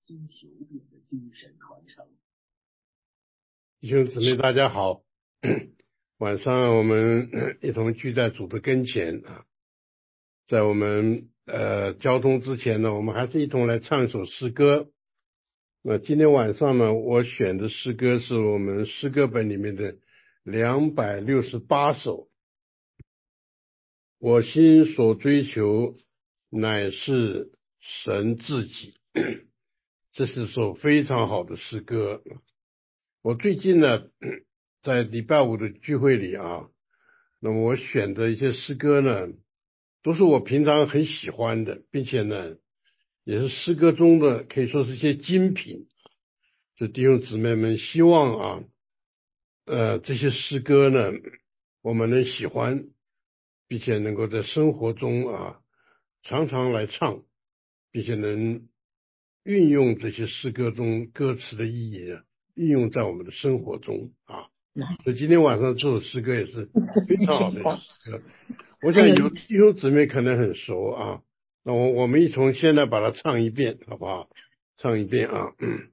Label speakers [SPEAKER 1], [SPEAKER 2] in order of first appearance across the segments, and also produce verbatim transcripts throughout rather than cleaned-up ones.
[SPEAKER 1] 星球病的精神传承。
[SPEAKER 2] 弟兄姊妹大家好，晚上我们一同聚在主的跟前啊，在我们呃交通之前呢，我们还是一同来唱一首诗歌。那今天晚上呢，我选的诗歌是我们诗歌本里面的两百六十八首。我心所追求乃是神自己，这是首非常好的诗歌。我最近呢，在礼拜五的聚会里啊，那么我选的一些诗歌呢，都是我平常很喜欢的，并且呢，也是诗歌中的可以说是一些精品。就弟兄姊妹们希望啊，呃，这些诗歌呢，我们能喜欢，并且能够在生活中啊，常常来唱，并且能运用这些诗歌中歌词的意义啊，运用在我们的生活中啊。所以今天晚上这首诗歌也是非常好的一首诗歌。我想有弟兄姊妹可能很熟啊，那我我们一同现在把它唱一遍，好不好？唱一遍啊。嗯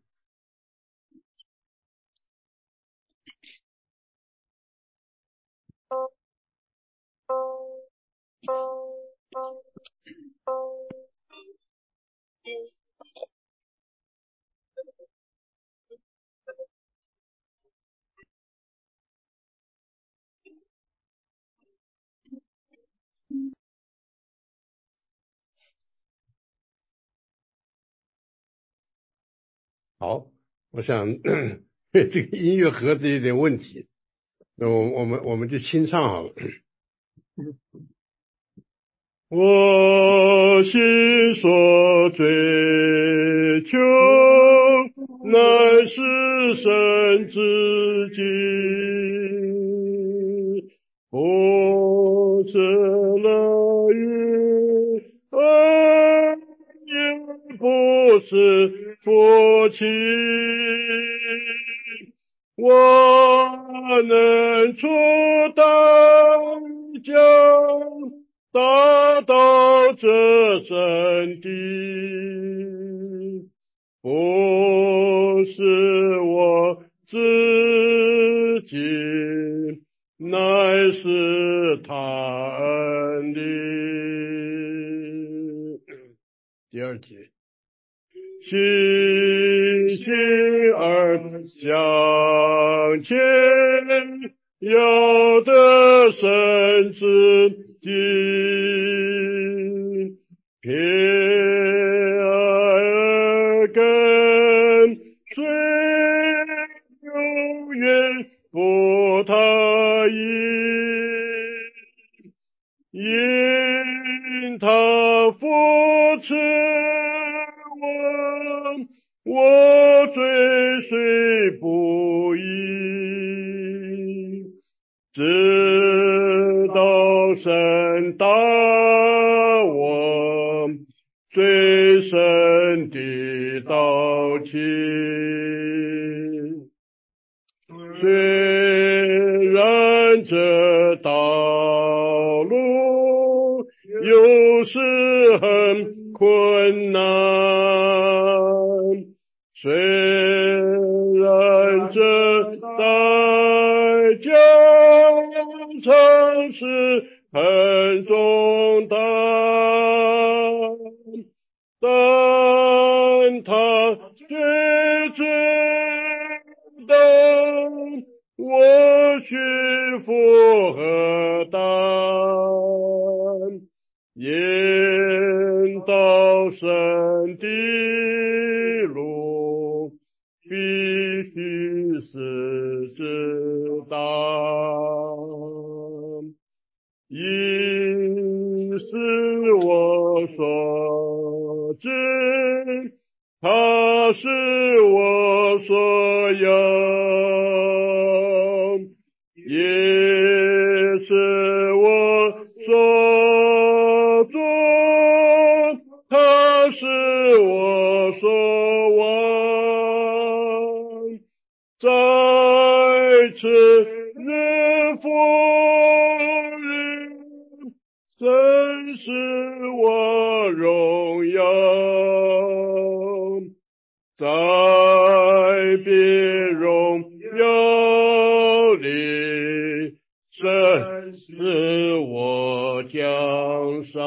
[SPEAKER 2] 好，我想这个音乐盒子有点问题，那我我们我们就清唱好了。我心所追求乃是神自己，不是乐于恩，也不是福气，我能出代价达到这真谛，不是我自己，乃是他恩的。第二节，信心而向前，要得神自己，偏爱而跟随，永远不他意，因他扶持我，我追随不已，直到神打我最深的道情。虽然这道路有时很困难，虽然这代价常是很重担，但他最知道我需负何担，引导神的路必须是知道，因是我所知，他是我所要，也是我所做，他是我所望，在此日复日，真是我荣耀， 在别荣耀里，神使我奖赏。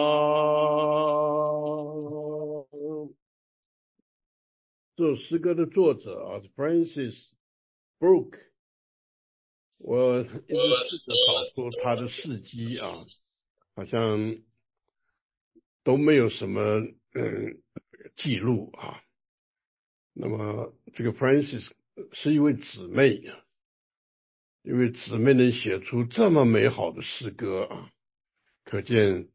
[SPEAKER 2] 这首诗歌的作者啊是 Francis Brooke， 我一直试着找出他的事迹啊，好像都没有什么嗯记录啊。那么这个 Francis 是一位姊妹啊，一位姊妹能写出这么美好的诗歌啊，可见，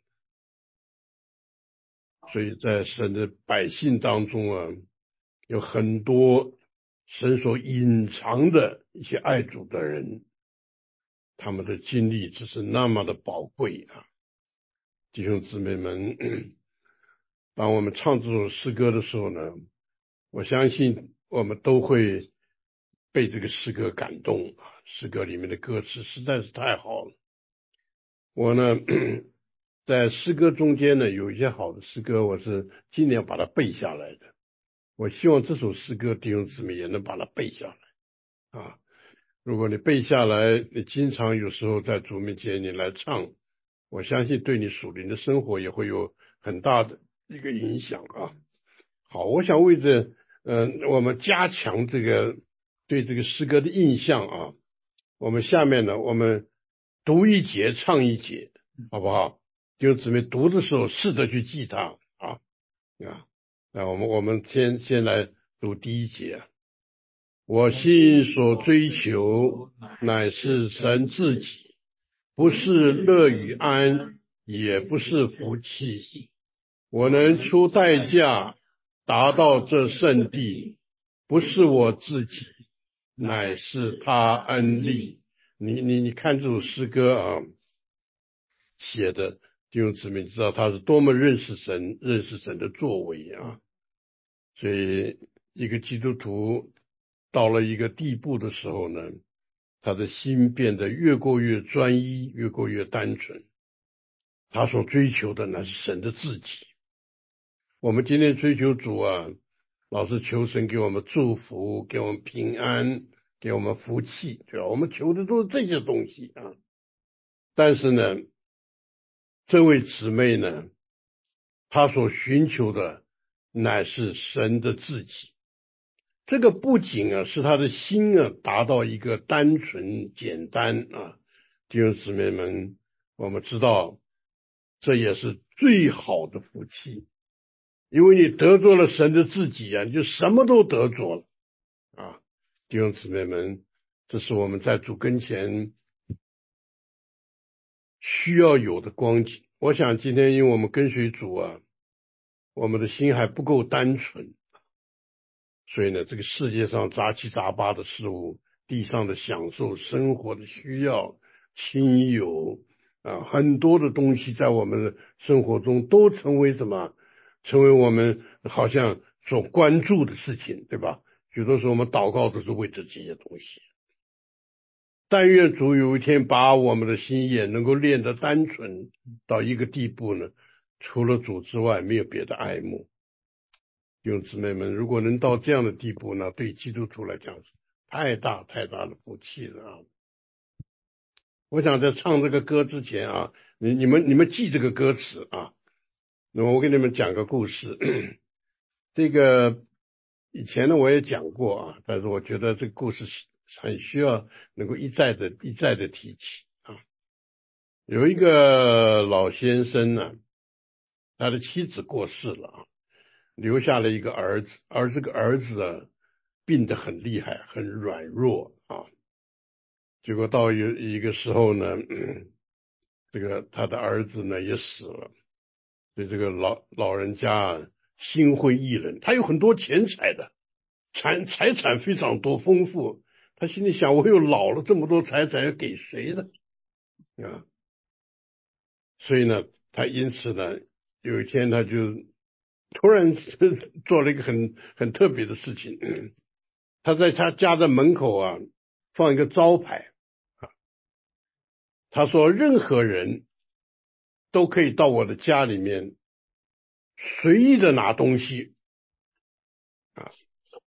[SPEAKER 2] 所以在神的百姓当中啊，有很多神所隐藏的一些爱主的人，他们的经历只是那么的宝贵啊。弟兄姊妹们，当我们唱这首诗歌的时候呢，我相信我们都会被这个诗歌感动啊，诗歌里面的歌词实在是太好了。我呢，在诗歌中间呢，有一些好的诗歌，我是尽量把它背下来的。我希望这首诗歌弟兄姊妹也能把它背下来啊。如果你背下来，你经常有时候在主面前你来唱，我相信对你属灵的生活也会有很大的一个影响啊。好，我想为着呃我们加强这个对这个诗歌的印象啊，我们下面呢我们读一节唱一节，好不好？弟兄姊妹读的时候试着去记它啊啊。那我们我们先先来读第一节。我心所追求乃是神自己，不是乐与安，也不是福气。我能出代价达到这圣地，不是我自己，乃是他恩力。你你你看这首诗歌啊，写的弟兄姊妹知道他是多么认识神，认识神的作为啊。所以一个基督徒到了一个地步的时候呢，他的心变得越过越专一，越过越单纯。他所追求的那是神的自己。我们今天追求主啊，老是求神给我们祝福，给我们平安，给我们福气，对吧？我们求的都是这些东西啊。但是呢，这位姊妹呢，她所寻求的乃是神的自己。这个不仅啊，使他的心啊达到一个单纯简单啊，弟兄姊妹们，我们知道这也是最好的福气，因为你得着了神的自己啊，你就什么都得着了啊，弟兄姊妹们，这是我们在主跟前需要有的光景。我想今天因为我们跟随主啊，我们的心还不够单纯。所以呢，这个世界上杂七杂八的事物，地上的享受、生活的需要、亲友啊，很多的东西在我们的生活中都成为什么？成为我们好像所关注的事情，对吧？许多时候我们祷告都是为着这些东西。但愿主有一天把我们的心也能够练得单纯到一个地步呢，除了主之外，没有别的爱慕。弟兄姊妹们，如果能到这样的地步呢，对基督徒来讲是太大太大的福气了啊！我想在唱这个歌之前啊，你你们你们记这个歌词啊。那么我给你们讲个故事，这个以前呢我也讲过啊，但是我觉得这个故事很需要能够一再的一再的提起啊。有一个老先生呢，他的妻子过世了啊。留下了一个儿子，而这个儿子啊，病得很厉害，很软弱啊。结果到有一个时候呢，嗯，这个他的儿子呢也死了，所以这个老老人家啊心灰意冷。他有很多钱财的，财财产非常多，丰富。他心里想：我又老了，这么多财产要给谁呢？啊，所以呢，他因此呢，有一天他就突然做了一个很很特别的事情，他在他家的门口啊放一个招牌啊，他说任何人都可以到我的家里面随意的拿东西啊，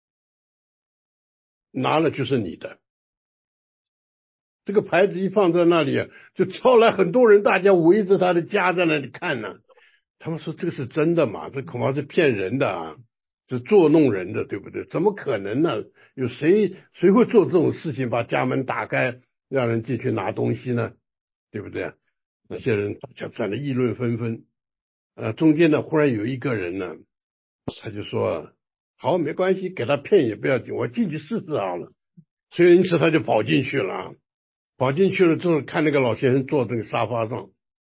[SPEAKER 2] 拿了就是你的。这个牌子一放在那里啊，就招来很多人，大家围着他的家在那里看呢、啊。他们说这个是真的吗？这恐怕是骗人的啊，是捉弄人的，对不对？怎么可能呢？有谁谁会做这种事情，把家门打开，让人进去拿东西呢？对不对？那些人大家在那议论纷纷。呃，中间呢，忽然有一个人呢，他就说：“好，没关系，给他骗也不要紧，我进去试试好了。”所以因此他就跑进去了啊。跑进去了之后，看那个老先生坐这个沙发上，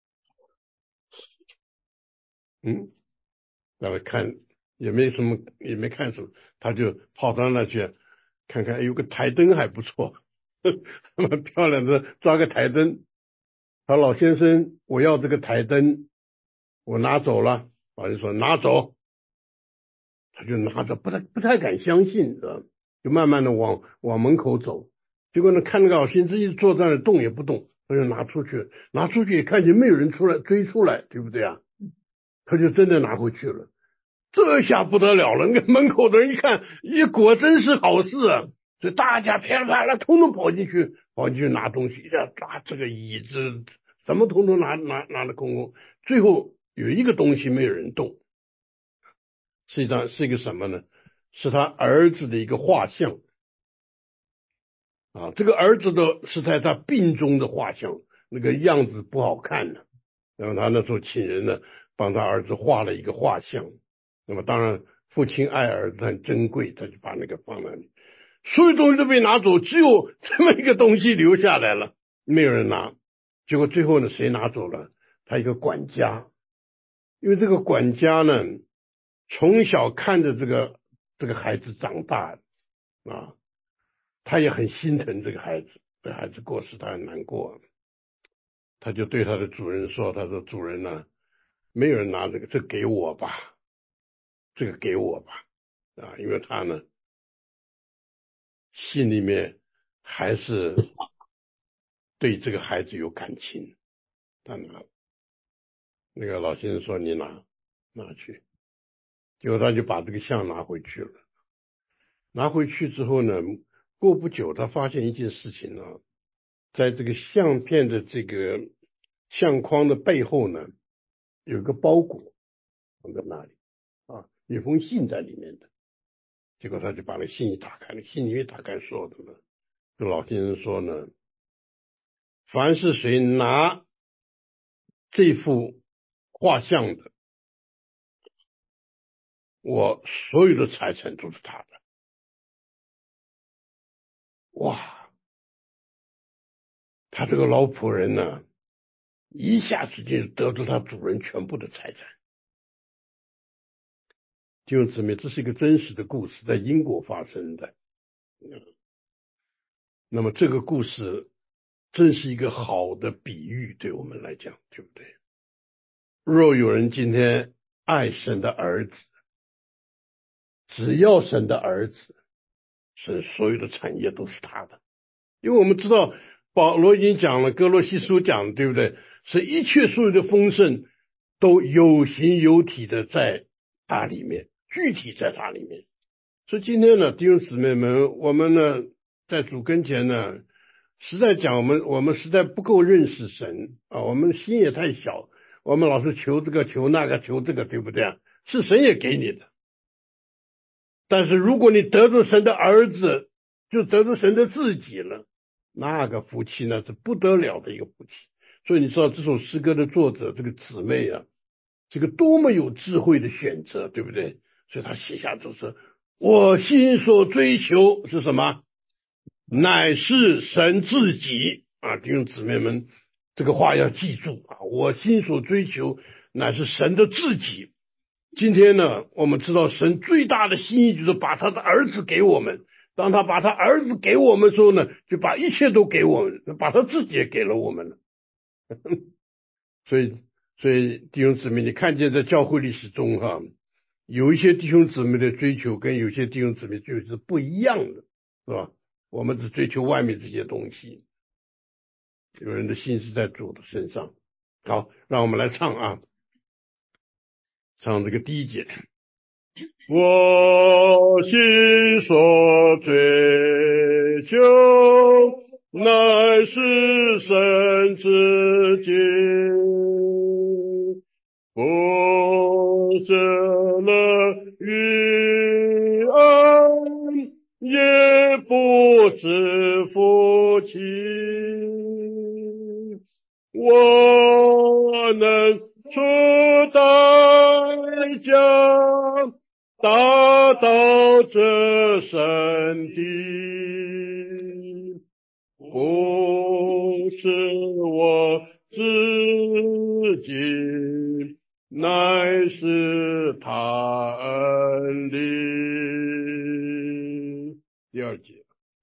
[SPEAKER 2] 嗯，然后看也没什么，也没看什么，他就跑到那去看看，有个台灯还不错，蛮漂亮的，抓个台灯。他老先生，我要这个台灯，我拿走了。老人说拿走，他就拿着，不太不太敢相信，知道吗？就慢慢的往往门口走。结果呢，看那个老先生一直坐在那动也不动，他就拿出去，拿出去也看见没有人出来追出来，对不对啊？他就真的拿回去了。这下不得了了，那个门口的人一看，也果真是好事啊，所以大家噼里啪啦通通跑进去，跑进去拿东西，呀，抓这个椅子，什么通通拿拿拿的空空。最后有一个东西没有人动，是一张是一个什么呢？是他儿子的一个画像啊，这个儿子的是在他病中的画像，那个样子不好看的，然后他那时候请人呢帮他儿子画了一个画像。那么当然父亲爱儿子很珍贵，他就把那个放那里，所有东西都被拿走，只有这么一个东西留下来了，没有人拿。结果最后呢，谁拿走了？他一个管家，因为这个管家呢从小看着这个这个孩子长大啊，他也很心疼这个孩子，这孩子过世他很难过，他就对他的主人说：“他说主人呢、啊，没有人拿这个，这给我吧，这个给我吧。”啊，因为他呢心里面还是对这个孩子有感情，他拿那个老先生说你拿拿去，结果他就把这个像拿回去了。拿回去之后呢，过不久他发现一件事情呢，在这个相片的这个相框的背后呢，有个包裹放在那里啊，有封信在里面的。结果他就把那信一打开，那信里面打开说的呢，这老先生说呢，凡是谁拿这幅画像的，我所有的财产都是他的。哇，他这个老仆人呢，一下子就得到他主人全部的财产。弟兄姊妹，这是一个真实的故事，在英国发生的。那么这个故事真是一个好的比喻，对我们来讲，对不对？若有人今天爱神的儿子，只要神的儿子，神所有的产业都是他的。因为我们知道保罗已经讲了，哥罗西书讲，对不对？是一切所有的丰盛都有形有体的在他里面，具体在他里面。所以今天呢，弟兄姊妹们，我们呢在主跟前呢，实在讲我们我们实在不够认识神啊，我们心也太小，我们老是求这个求那个求这个，对不对啊？是神也给你的，但是如果你得着神的儿子，就得着神的自己了，那个福气呢是不得了的一个福气。所以你知道这首诗歌的作者这个姊妹啊，这个多么有智慧的选择，对不对？所以他写下就是我心所追求是什么？乃是神自己啊！弟兄姊妹们，这个话要记住啊！我心所追求乃是神的自己。今天呢，我们知道神最大的心意就是把他的儿子给我们。当他把他儿子给我们的时候呢，就把一切都给我们，把他自己也给了我们了。所以，所以弟兄姊妹，你看见在教会历史中哈，有一些弟兄姊妹的追求跟有些弟兄姊妹追求是不一样的，是吧？我们只追求外面这些东西，有人的心是在主的身上。好，让我们来唱啊，唱这个第一节。 我心所追求，乃是神自己，不是乐于恩，也不是福气。我能出代价，达到这圣地，不是我自己，乃是他恩力。第二节，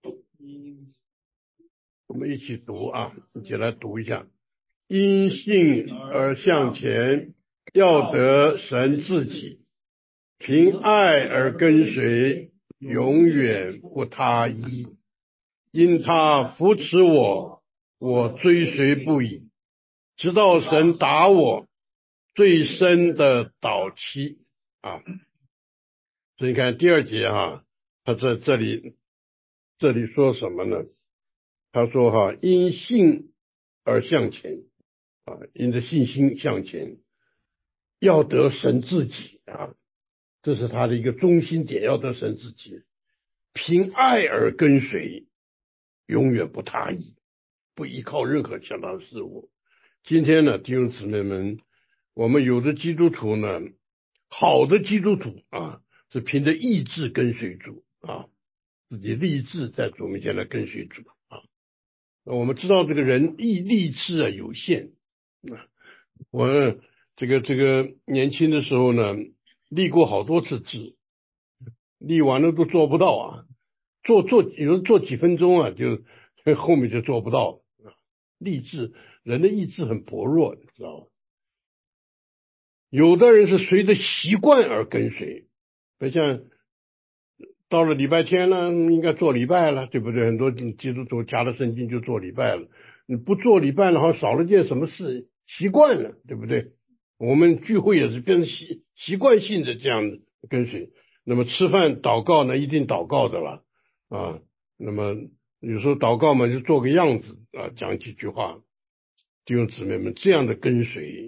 [SPEAKER 2] 我们一起读啊，一起来读一下。因信而向前，要得神自己，凭爱而跟随，永远不他依。因他扶持我，我追随不已，直到神打我最深的倒期啊。所以你看第二节哈，他在这里这里说什么呢？他说哈，因信而向前啊，因着信心向前，要得神自己啊，这是他的一个中心点，要得神自己，凭爱而跟随，永远不他依，不依靠任何其他事物。今天呢，弟兄姊妹们，我们有的基督徒呢，好的基督徒啊，是凭着意志跟随主啊，自己立志在主面前来跟随主啊。我们知道这个人意立志啊有限啊，我这个这个年轻的时候呢，立过好多次志，立完了都做不到啊，做做有人做几分钟啊，就后面就做不到啊。立志，人的意志很薄弱，你知道吧？有的人是随着习惯而跟随，就像到了礼拜天了，应该做礼拜了，对不对？很多基督徒夹了圣经就做礼拜了，你不做礼拜了，好像少了件什么事，习惯了，对不对？我们聚会也是变成习习惯性的这样跟随。那么吃饭祷告呢，一定祷告的了啊。那么有时候祷告嘛，就做个样子啊，讲几句话。弟兄姊妹们，这样的跟随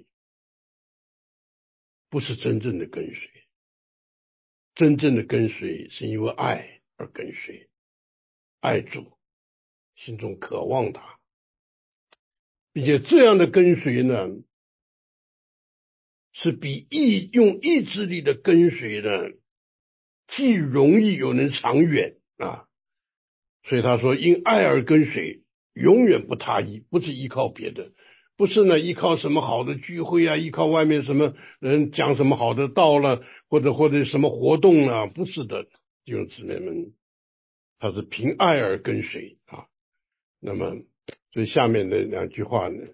[SPEAKER 2] 不是真正的跟随。真正的跟随是因为爱而跟随，爱主，心中渴望他，并且这样的跟随呢，是比意用意志力的跟随呢，既容易又能长远啊。所以他说，因爱而跟随，永远不他依，不是依靠别的，不是呢依靠什么好的聚会啊，依靠外面什么人讲什么好的道了，或者或者什么活动啊，不是的，弟兄姊妹们，他是凭爱而跟随啊。那么，所以下面的两句话呢，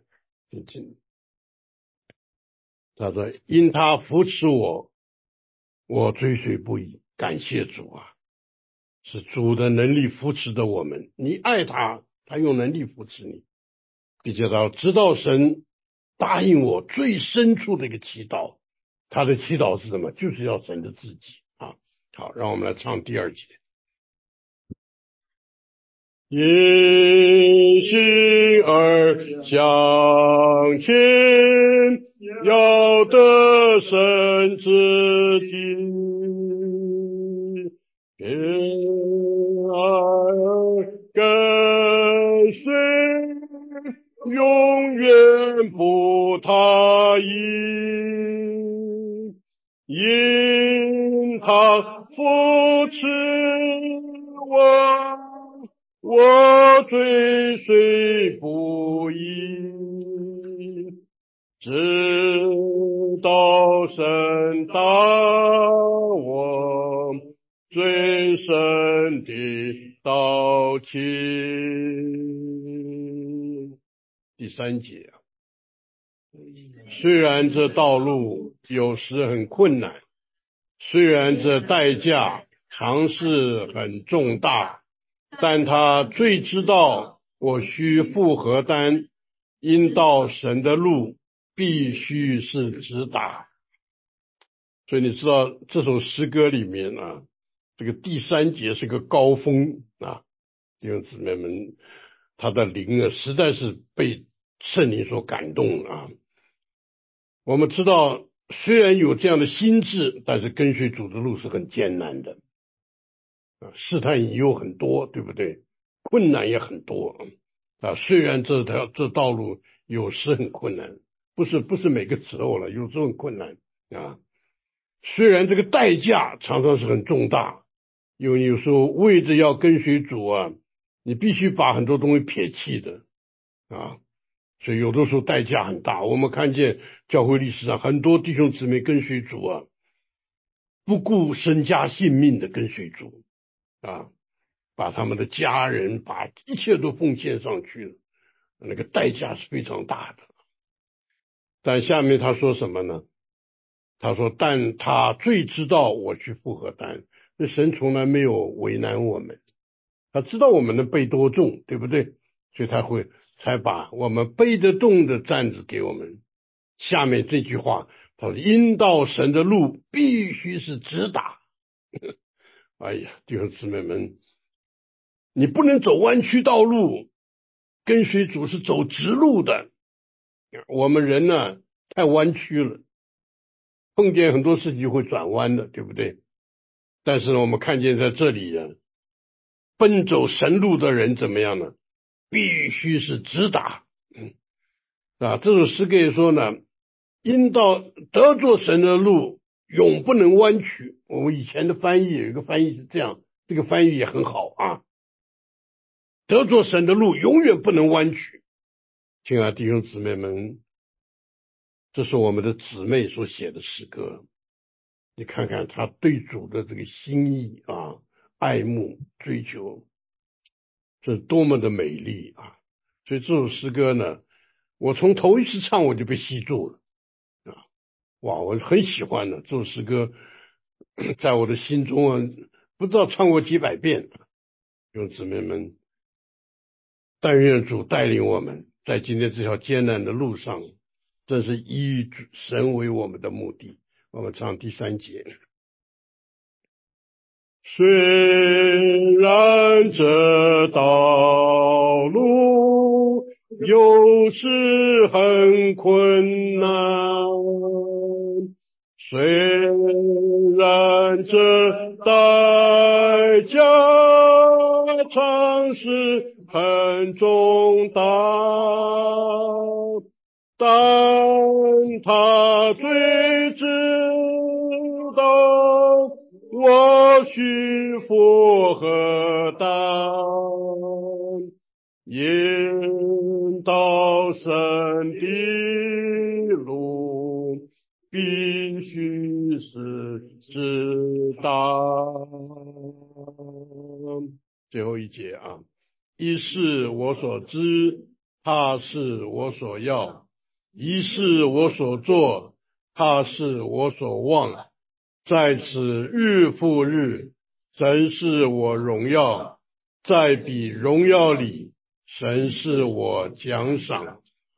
[SPEAKER 2] 他说：“因他扶持我，我追随不已。”感谢主啊！是主的能力扶持着我们。你爱他，他用能力扶持你，并且他知道神答应我最深处的一个祈祷。他的祈祷是什么？就是要神的自己啊！好，让我们来唱第二节。因信而向前，要得神自己，凭爱而跟随，永远不他依。因他扶持我，我追随不已，直到神打我最深的倒期。第三节啊，虽然这道路有时很困难，虽然这代价常是很重大，但他最知道我需付何担，因道神的路必须是直达。 所以你知道这首诗歌里面啊，这个第三节是个高峰啊，弟兄姊妹们，他的灵啊实在是被圣灵所感动啊。我们知道虽然有这样的心智，但是跟随主的路是很艰难的啊，试探引诱很多，对不对？困难也很多啊。虽然这条这道路有时很困难，不是不是每个时候了，有时候很困难啊。虽然这个代价常常是很重大，因为有时候为着要跟随主啊，你必须把很多东西撇弃的啊，所以有的时候代价很大。我们看见教会历史上很多弟兄姊妹跟随主啊，不顾身家性命的跟随主啊，把他们的家人把一切都奉献上去了，那个代价是非常大的。但下面他说什么呢？他说但他最知道我去负荷担，那神从来没有为难我们，他知道我们的背多重，对不对？所以他会才把我们背得动的担子给我们。下面这句话，他说因到神的路必须是直打。哎呀，弟兄姊妹们，你不能走弯曲道路，跟随主是走直路的。我们人呢太弯曲了，碰见很多事情会转弯的，对不对？但是呢，我们看见在这里呢，奔走神路的人怎么样呢？必须是直打。嗯啊，这首诗可以说呢，因到得着神的路，永不能弯曲。我们以前的翻译有一个翻译是这样，这个翻译也很好啊。得着神的路，永远不能弯曲。亲爱的弟兄姊妹们，这是我们的姊妹所写的诗歌。你看看他对主的这个心意啊，爱慕、追求，这多么的美丽啊！所以这首诗歌呢，我从头一次唱我就被吸住了啊！哇，我很喜欢的这首诗歌，在我的心中啊，不知道唱过几百遍。弟兄姊妹们，但愿主带领我们，在今天这条艰难的路上，真是以神为我们的目的。我们唱第三节。虽然这道路有时很困难，虽然这代价常是很重大，但他最知道我需负荷担，引导神的路必须是直达。最后一节啊，一是我所知，他是我所要；一是我所做，他是我所望。在此日复日，神是我荣耀；在彼荣耀里，神是我奖赏。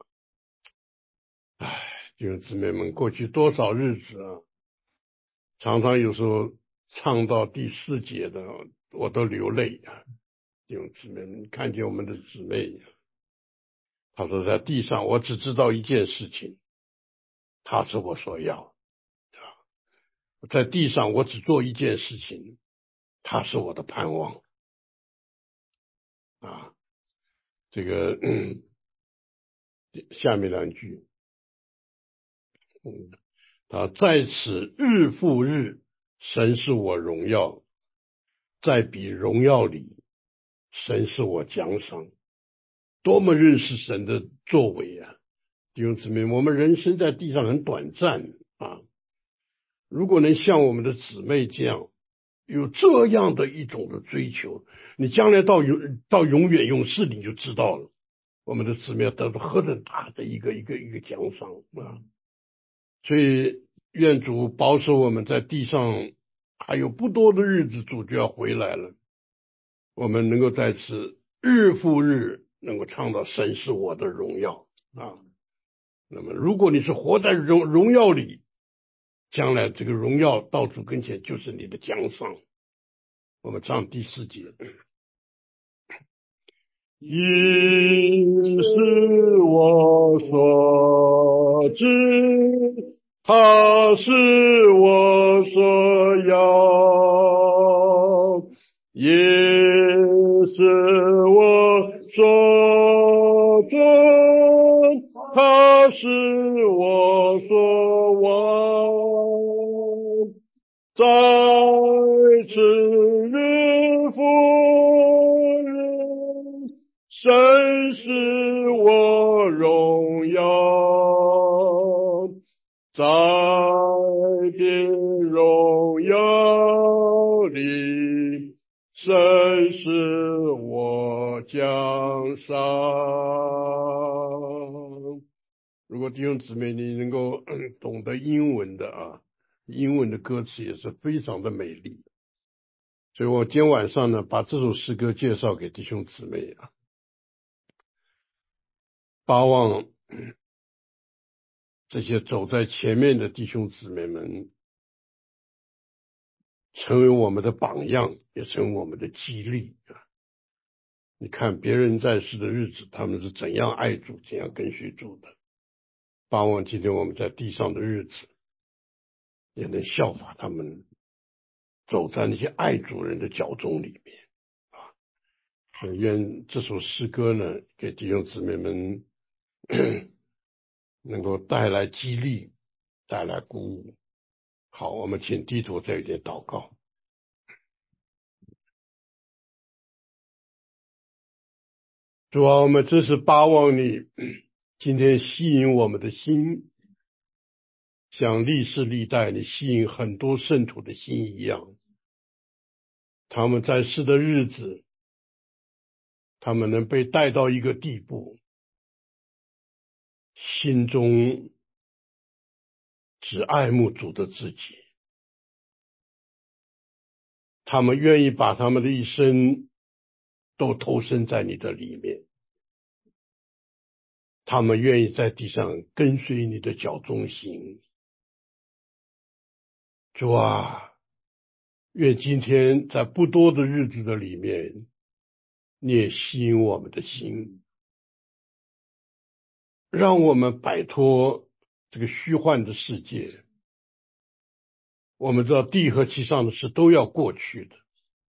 [SPEAKER 2] 唉，弟兄姊妹们，过去多少日子啊，常常有时候唱到第四节的，我都流泪啊。弟兄姊妹们，看见我们的姊妹，他说在地上，我只知道一件事情，他是我所要。在地上，我只做一件事情，他是我的盼望啊。这个嗯下面两句，嗯，他在此日复日，神是我荣耀；在彼荣耀里，神是我奖赏。多么认识神的作为啊！弟兄姊妹，我们人生在地上很短暂啊，如果能像我们的姊妹这样有这样的一种的追求，你将来到永到永远永世你就知道了，我们的姊妹要得到何等大的一个一个一个奖赏啊！所以愿主保守我们在地上还有不多的日子，主就要回来了，我们能够在此日复日能够唱到神是我的荣耀啊！那么如果你是活在荣荣耀里， 将来这个荣耀到主跟前就是你的奖赏。我们唱第四节。因是我所知，他是我所要，也是我所尊，他是我所望，在此日复日，神是我荣耀，在天荣耀里，神是我奖赏。如果弟兄姊妹你能够懂得英文的啊，英文的歌词也是非常的美丽，所以我今天晚上呢，把这首诗歌介绍给弟兄姊妹啊，巴望这些走在前面的弟兄姊妹们成为我们的榜样，也成为我们的激励啊！你看别人在世的日子，他们是怎样爱主，怎样跟随主的。巴望今天我们在地上的日子，也能效法他们，走在那些爱主人的脚踪里面啊！所以愿这首诗歌呢，给弟兄姊妹们能够带来激励，带来鼓舞。好，我们请低头再一点祷告。主啊，我们真是巴望你今天吸引我们的心，像历世历代你吸引很多圣徒的心一样，他们在世的日子，他们能被带到一个地步，心中只爱慕主的自己，他们愿意把他们的一生都投身在你的里面，他们愿意在地上跟随你的脚踪行。主啊，愿今天在不多的日子的里面，你也吸引我们的心，让我们摆脱这个虚幻的世界。我们知道地和其上的事都要过去的，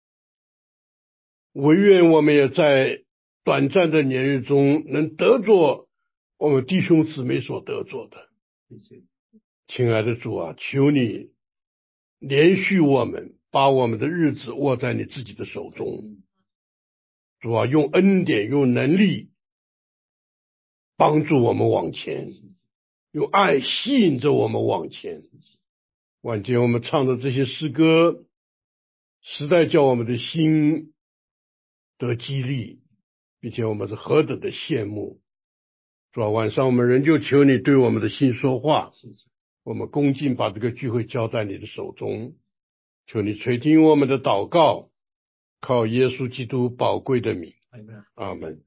[SPEAKER 2] 唯愿我们也在短暂的年日中能得着我们弟兄姊妹所得着的。亲爱的主啊，求你连续我们，把我们的日子握在你自己的手中。主啊，用恩典，用能力帮助我们往前，用爱吸引着我们往前。晚间我们唱的这些诗歌，实在叫我们的心得激励，并且我们是何等的羡慕。主啊，晚上我们仍旧求你对我们的心说话，我们恭敬把这个聚会交在你的手中，求你垂听我们的祷告，靠耶稣基督宝贵的名，阿们。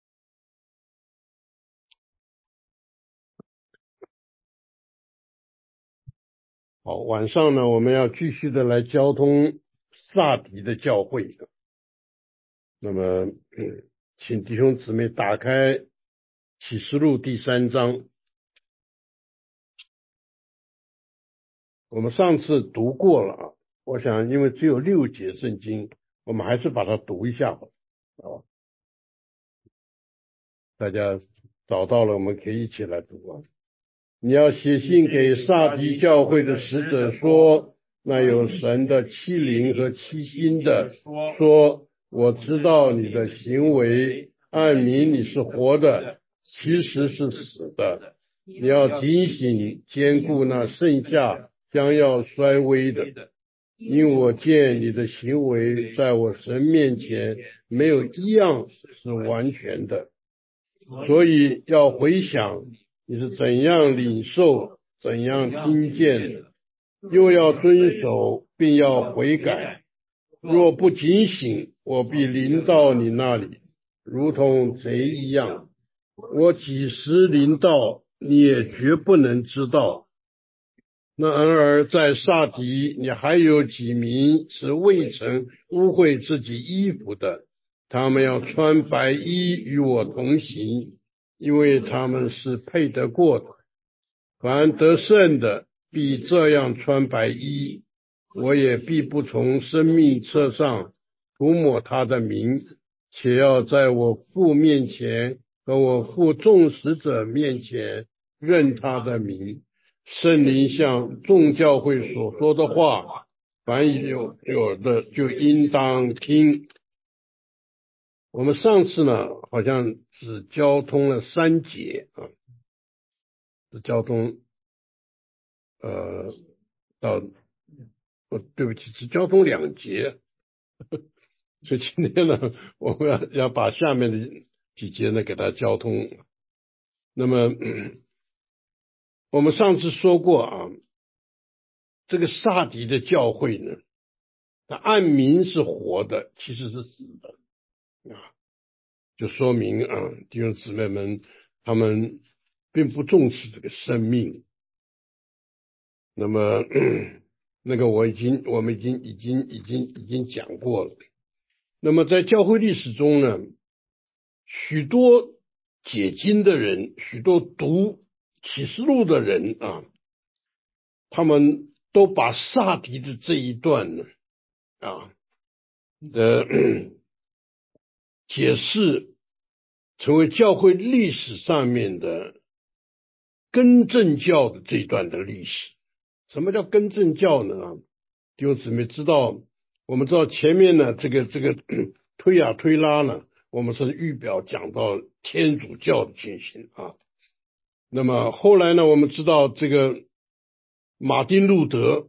[SPEAKER 2] 好，晚上呢，我们要继续的来交通撒迪的教会。那么，嗯，请弟兄姊妹打开启示录第三章。我们上次读过了啊，我想因为只有六节圣经，我们还是把它读一下吧。啊，大家找到了，我们可以一起来读啊。你要写信给撒迪教会的使者说，那有神的七灵和七星的说，我知道你的行为，暗明你是活的，其实是死的。你要警醒，坚固那剩下将要衰微的，因我见你的行为在我神面前没有一样是完全的，所以要回想你是怎样领受，怎样听见的，又要遵守，并要悔改。若不警醒，我必临到你那里，如同贼一样。我几时临到，你也绝不能知道。 然而在撒狄，你还有几名是未曾污秽自己衣服的，他们要穿白衣与我同行，因为他们是配得过的。凡得胜的必这样穿白衣，我也必不从生命册上涂抹他的名，且要在我父面前和我父众使者面前认他的名。圣灵向众教会所说的话，凡有有的就应当听。我们上次呢，好像只交通了三节啊，只交通呃到哦，对不起，只交通两节，所以今天呢，我们要要把下面的几节呢给它交通。那么我们上次说过啊，这个撒狄的教会呢，它按名是活的，其实是死的啊，就说明啊，弟兄姊妹们，他们并不重视这个生命。那么那个我已经我们已经已经已经已经讲过了。那么在教会历史中呢，许多解经的人，许多读启示录的人啊，他们都把撒狄的这一段呢啊的解释成为教会历史上面的更正教的这一段的历史。什么叫更正教呢？啊，弟兄姊妹知道，我们知道前面呢，这个这个推呀推拉呢，我们是预表讲到天主教的情形啊。那么后来呢，我们知道这个马丁路德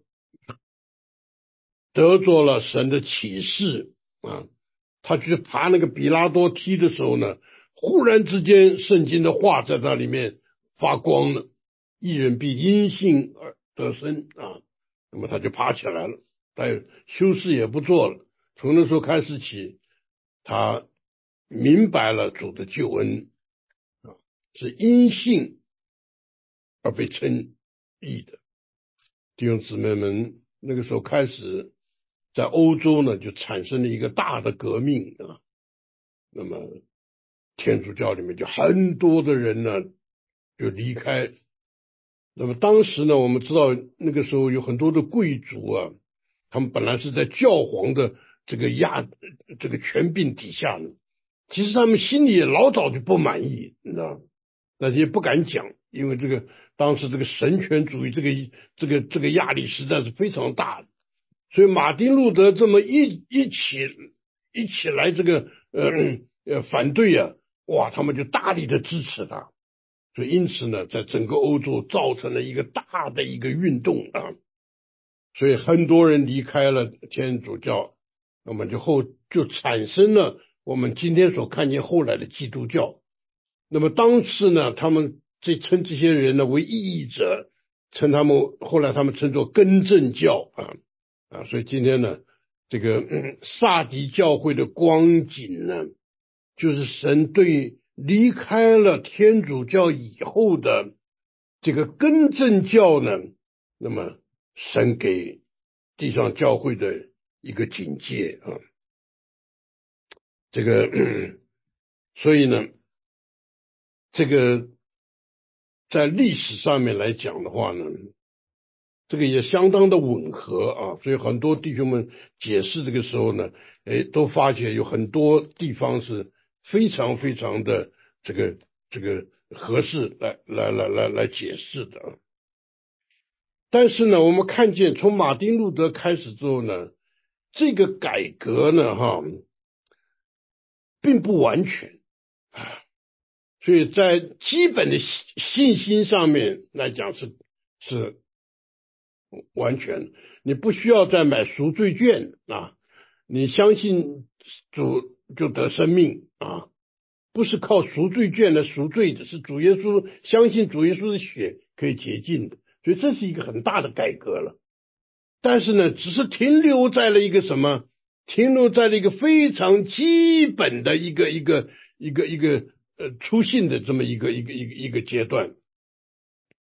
[SPEAKER 2] 得着了神的启示啊，他去爬那个比拉多梯的时候呢，忽然之间圣经的话在那里面发光了，一人必因信而得生啊。那么他就爬起来了，但修饰也不做了。从那时候开始起，他明白了主的救恩啊，是因信而被称义的。弟兄姊妹们，那个时候开始，在欧洲呢，就产生了一个大的革命啊。那么天主教里面就很多的人呢就离开。那么当时呢，我们知道那个时候有很多的贵族啊，他们本来是在教皇的这个压这个权柄底下呢，其实他们心里也老早就不满意，你知道，但是也不敢讲，因为这个当时这个神权主义这个这个这个压力实在是非常大的，所以马丁路德这么一一起一起来这个呃呃反对啊，哇，他们就大力的支持他。所以因此呢，在整个欧洲造成了一个大的一个运动啊，所以很多人离开了天主教，那么就后就产生了我们今天所看见后来的基督教。那么当时呢，他们这称这些人呢为异议者，称他们后来他们称作更正教啊啊，所以今天呢，这个、嗯、撒狄教会的光景呢，就是神对离开了天主教以后的这个更正教呢，那么神给地上教会的一个警戒啊，这个所以呢，这个在历史上面来讲的话呢，这个也相当的吻合啊，所以很多弟兄们解释这个时候呢，哎，都发觉有很多地方是非常非常的这个这个合适来来来来来解释的啊。但是呢，我们看见从马丁路德开始之后呢，这个改革呢，哈，并不完全啊，所以在基本的信心上面来讲是是完全，你不需要再买赎罪券啊，你相信主就得生命啊，不是靠赎罪券来赎罪的，是主耶稣，相信主耶稣的血可以洁净的，所以这是一个很大的改革了。但是呢，只是停留在了一个什么？停留在了一个非常基本的一个一个一个一个呃初信的这么一个一个一个一个阶段。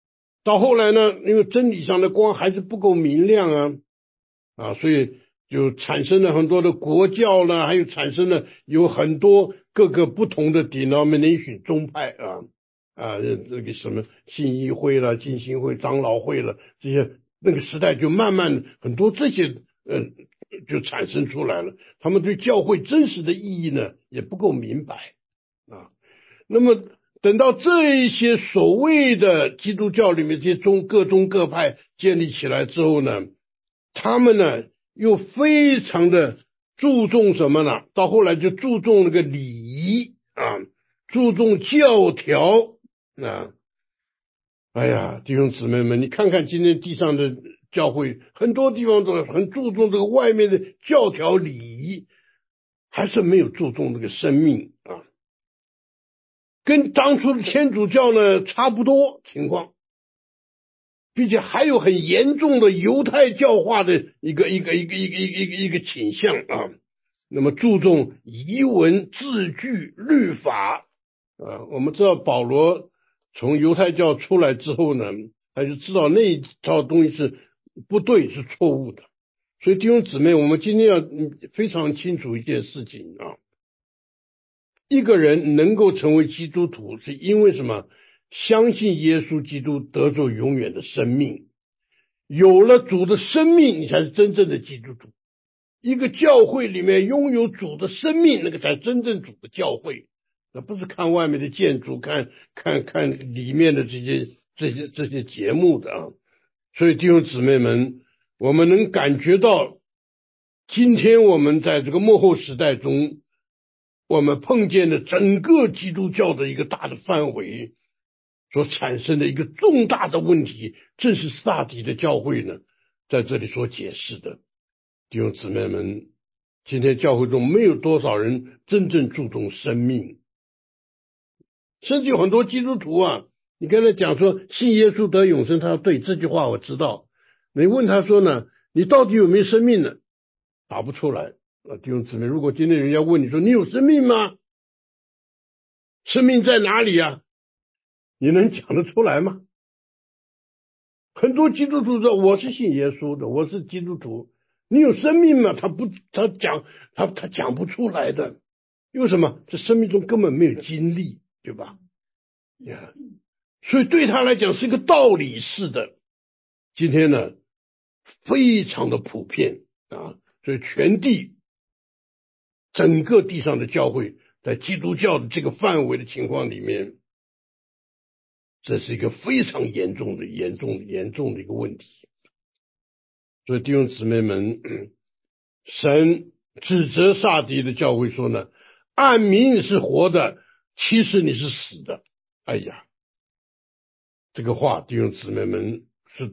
[SPEAKER 2] 到后来呢，因为真理上的光还是不够明亮啊，啊，所以就产生了很多的国教啦，还有产生了有很多各个不同的 denomination 宗派啊啊，这个什么信义会啦、浸信会、长老会了这些，那个时代就慢慢很多这些呃就产生出来了。他们对教会真实的意义呢也不够明白啊。那么等到这些所谓的基督教里面这些宗各宗各派建立起来之后呢，他们呢又非常的注重什么呢？到后来就注重那个礼仪啊，注重教条啊。哎呀，弟兄姊妹们，你看看今天地上的教会，很多地方都很注重这个外面的教条礼仪，还是没有注重这个生命啊。跟当初的天主教呢差不多情况，并且还有很严重的犹太教化的一个一个一个一个一个一个一个倾向啊。那么注重仪文字句律法啊。我们知道保罗从犹太教出来之后呢，他就知道那一套东西是不对，是错误的。所以弟兄姊妹，我们今天要非常清楚一件事情啊。一个人能够成为基督徒，是因为什么？相信耶稣基督得着永远的生命，有了主的生命，你才是真正的基督徒。一个教会里面拥有主的生命，那个才真正主的教会。那不是看外面的建筑，看看看里面的这些这些这些节目的啊。所以弟兄姊妹们，我们能感觉到，今天我们在这个末后时代中，我们碰见的整个基督教的一个大的范围所产生的一个重大的问题，正是撒底的教会呢在这里所解释的。弟兄姊妹们，今天教会中没有多少人真正注重生命，甚至有很多基督徒啊，你跟他讲说信耶稣得永生，他说对，这句话我知道。你问他说呢，你到底有没有生命呢？答不出来。啊，弟兄姊妹，如果今天人家问你说你有生命吗？生命在哪里啊？你能讲得出来吗？很多基督徒说我是信耶稣的，我是基督徒，你有生命吗？他不，他讲他他讲不出来的。为什么？这生命中根本没有经历，对吧？呀、yeah. 所以对他来讲是一个道理式的。今天呢，非常的普遍啊，所以全地整个地上的教会，在基督教的这个范围的情况里面，这是一个非常严重的、严重、严重的一个问题。所以弟兄姊妹们，神指责撒底的教会说呢，按名你是活的，其实你是死的。哎呀，这个话弟兄姊妹们是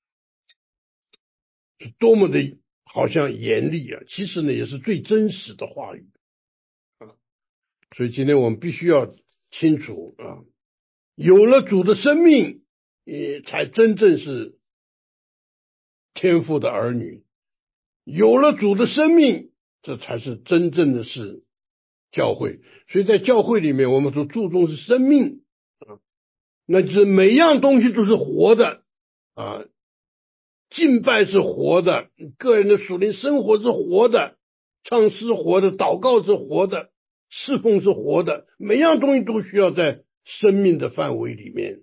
[SPEAKER 2] 是多么的好像严厉啊，其实呢也是最真实的话语啊。所以今天我们必须要清楚啊，有了主的生命，也才真正是天父的儿女。有了主的生命，这才是真正的是教会。所以在教会里面，我们所注重是生命啊，那就是每样东西都是活的啊，敬拜是活的，个人的属灵生活是活的，唱诗活的，祷告是活的，侍奉是活的，每样东西都需要在生命的范围里面，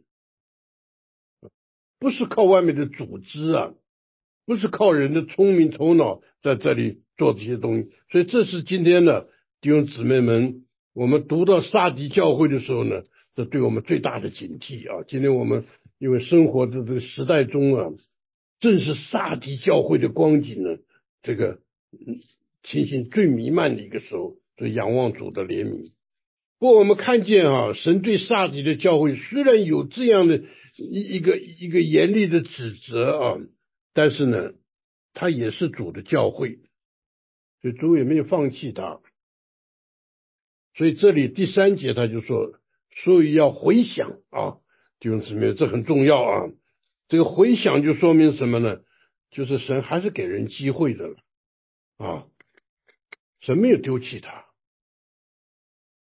[SPEAKER 2] 不是靠外面的组织啊，不是靠人的聪明头脑在这里做这些东西。所以这是今天的弟兄姊妹们，我们读到撒底教会的时候呢，这对我们最大的警惕啊。今天我们因为生活的这个时代中啊，正是撒底教会的光景呢，这个情形最弥漫的一个时候，所以仰望主的怜悯。不过我们看见啊，神对撒底的教会虽然有这样的一一个一个严厉的指责啊，但是呢，他也是主的教会，所以主也没有放弃他。所以这里第三节他就说，所以要回想啊，弟兄姊妹，这很重要啊。这个回想就说明什么呢？就是神还是给人机会的了啊，神没有丢弃他，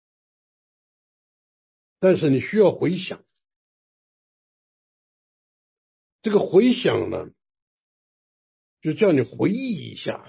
[SPEAKER 2] 但是你需要回想。 这个回想呢，就叫你回忆一下，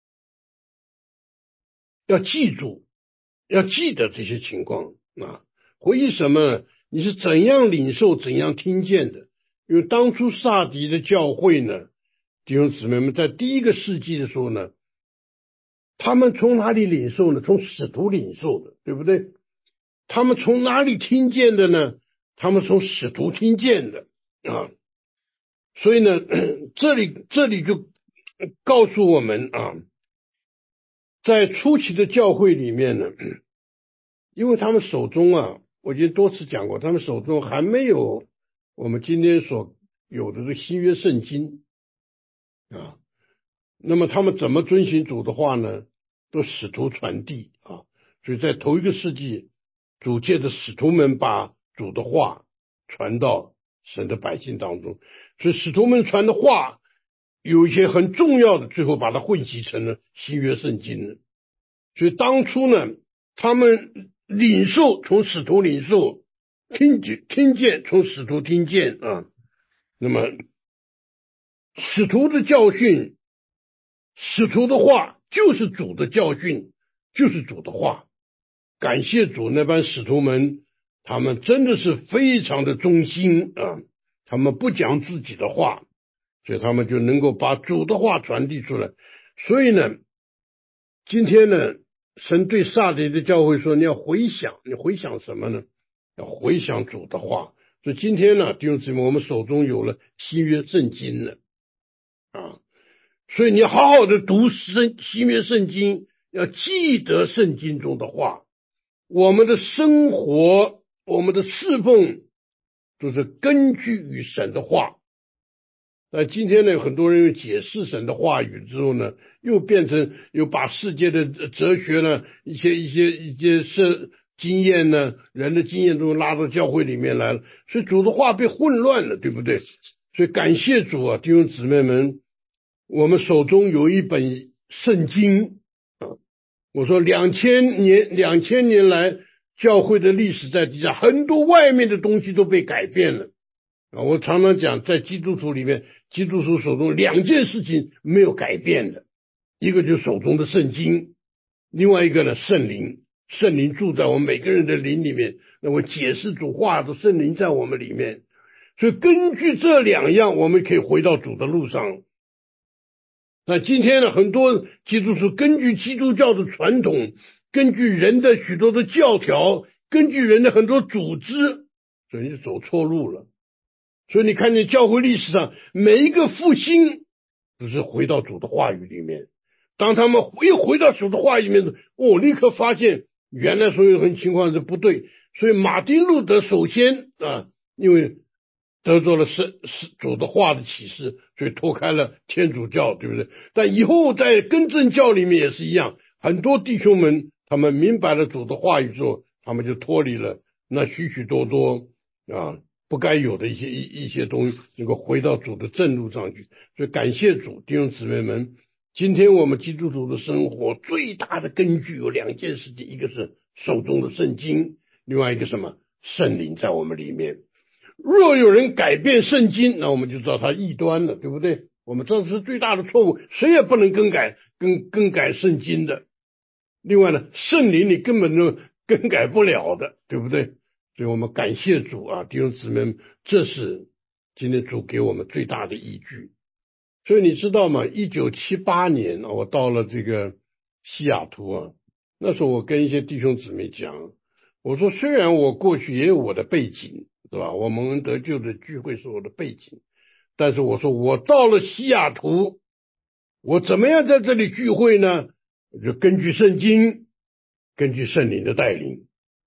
[SPEAKER 2] 要记住，要记得这些情况啊。回忆什么？你是怎样领受、怎样听见的？因为当初撒狄的教会呢，弟兄姊妹们，在第一个世纪的时候呢，他们从哪里领受呢？从使徒领受的，对不对？他们从哪里听见的呢？他们从使徒听见的啊。所以呢，这里这里就告诉我们啊，在初期的教会里面呢，因为他们手中啊，我已经多次讲过，他们手中还没有我们今天所有的这新约圣经啊，那么他们怎么遵循主的话呢？都使徒传递啊，所以在头一个世纪，主借着使徒们把主的话传到神的百姓当中，所以使徒们传的话有一些很重要的，最后把它汇集成了新约圣经了。所以当初呢，他们领受从使徒领受，听见听见从使徒听见啊，那么使徒的教训，使徒的话就是主的教训，就是主的话。感谢主，那班使徒们，他们真的是非常的忠心啊，他们不讲自己的话，所以他们就能够把主的话传递出来。所以呢，今天呢，神对撒狄的教会说，你要回想，你回想什么呢？要回想主的话。所以今天呢，弟兄姊妹，我们手中有了新约圣经了啊，所以你要好好的读圣新约圣经，要记得圣经中的话。我们的生活，我们的侍奉，都是根据与神的话。那今天呢，很多人又解释神的话语之后呢，又变成又把世界的哲学呢，一些一些一些是经验呢，人的经验都拉到教会里面来了，所以主的话被混乱了，对不对？所以感谢主啊，弟兄姊妹们，我们手中有一本圣经啊。我说两千年两千年来教会的历史在底下，很多外面的东西都被改变了啊！我常常讲，在基督徒里面，基督徒手中两件事情没有改变的，一个就是手中的圣经，另外一个呢，圣灵。圣灵住在我们每个人的灵里面，那么解释主话的圣灵在我们里面，所以根据这两样，我们可以回到主的路上。那今天呢，很多基督徒根据基督教的传统，根据人的许多的教条，根据人的很多组织，所以你就走错路了。所以你看见教会历史上每一个复兴都是回到主的话语里面。当他们一回到主的话语里面，我、哦、立刻发现原来所有很情况是不对。所以马丁路德首先啊，因为得到了是是主的话的启示，所以脱开了天主教，对不对？但以后在更正教里面也是一样，很多弟兄们他们明白了主的话语之后，他们就脱离了那许许多多啊不该有的一些一一些东西，能够回到主的正路上去。所以感谢主，弟兄姊妹们，今天我们基督徒的生活最大的根据有两件事情，一个是手中的圣经，另外一个什么？圣灵在我们里面。若有人改变圣经，那我们就知道他异端了，对不对？我们这是最大的错误，谁也不能更改更更改圣经的。另外呢，圣灵你根本就更改不了的，对不对？所以我们感谢主啊，弟兄姊妹，这是今天主给我们最大的依据。所以你知道吗？一九七八年我到了这个西雅图啊，那时候我跟一些弟兄姊妹讲，我说虽然我过去也有我的背景，对吧？我蒙恩得救的聚会是我的背景，但是我说我到了西雅图，我怎么样在这里聚会呢？我就根据圣经，根据圣灵的带领，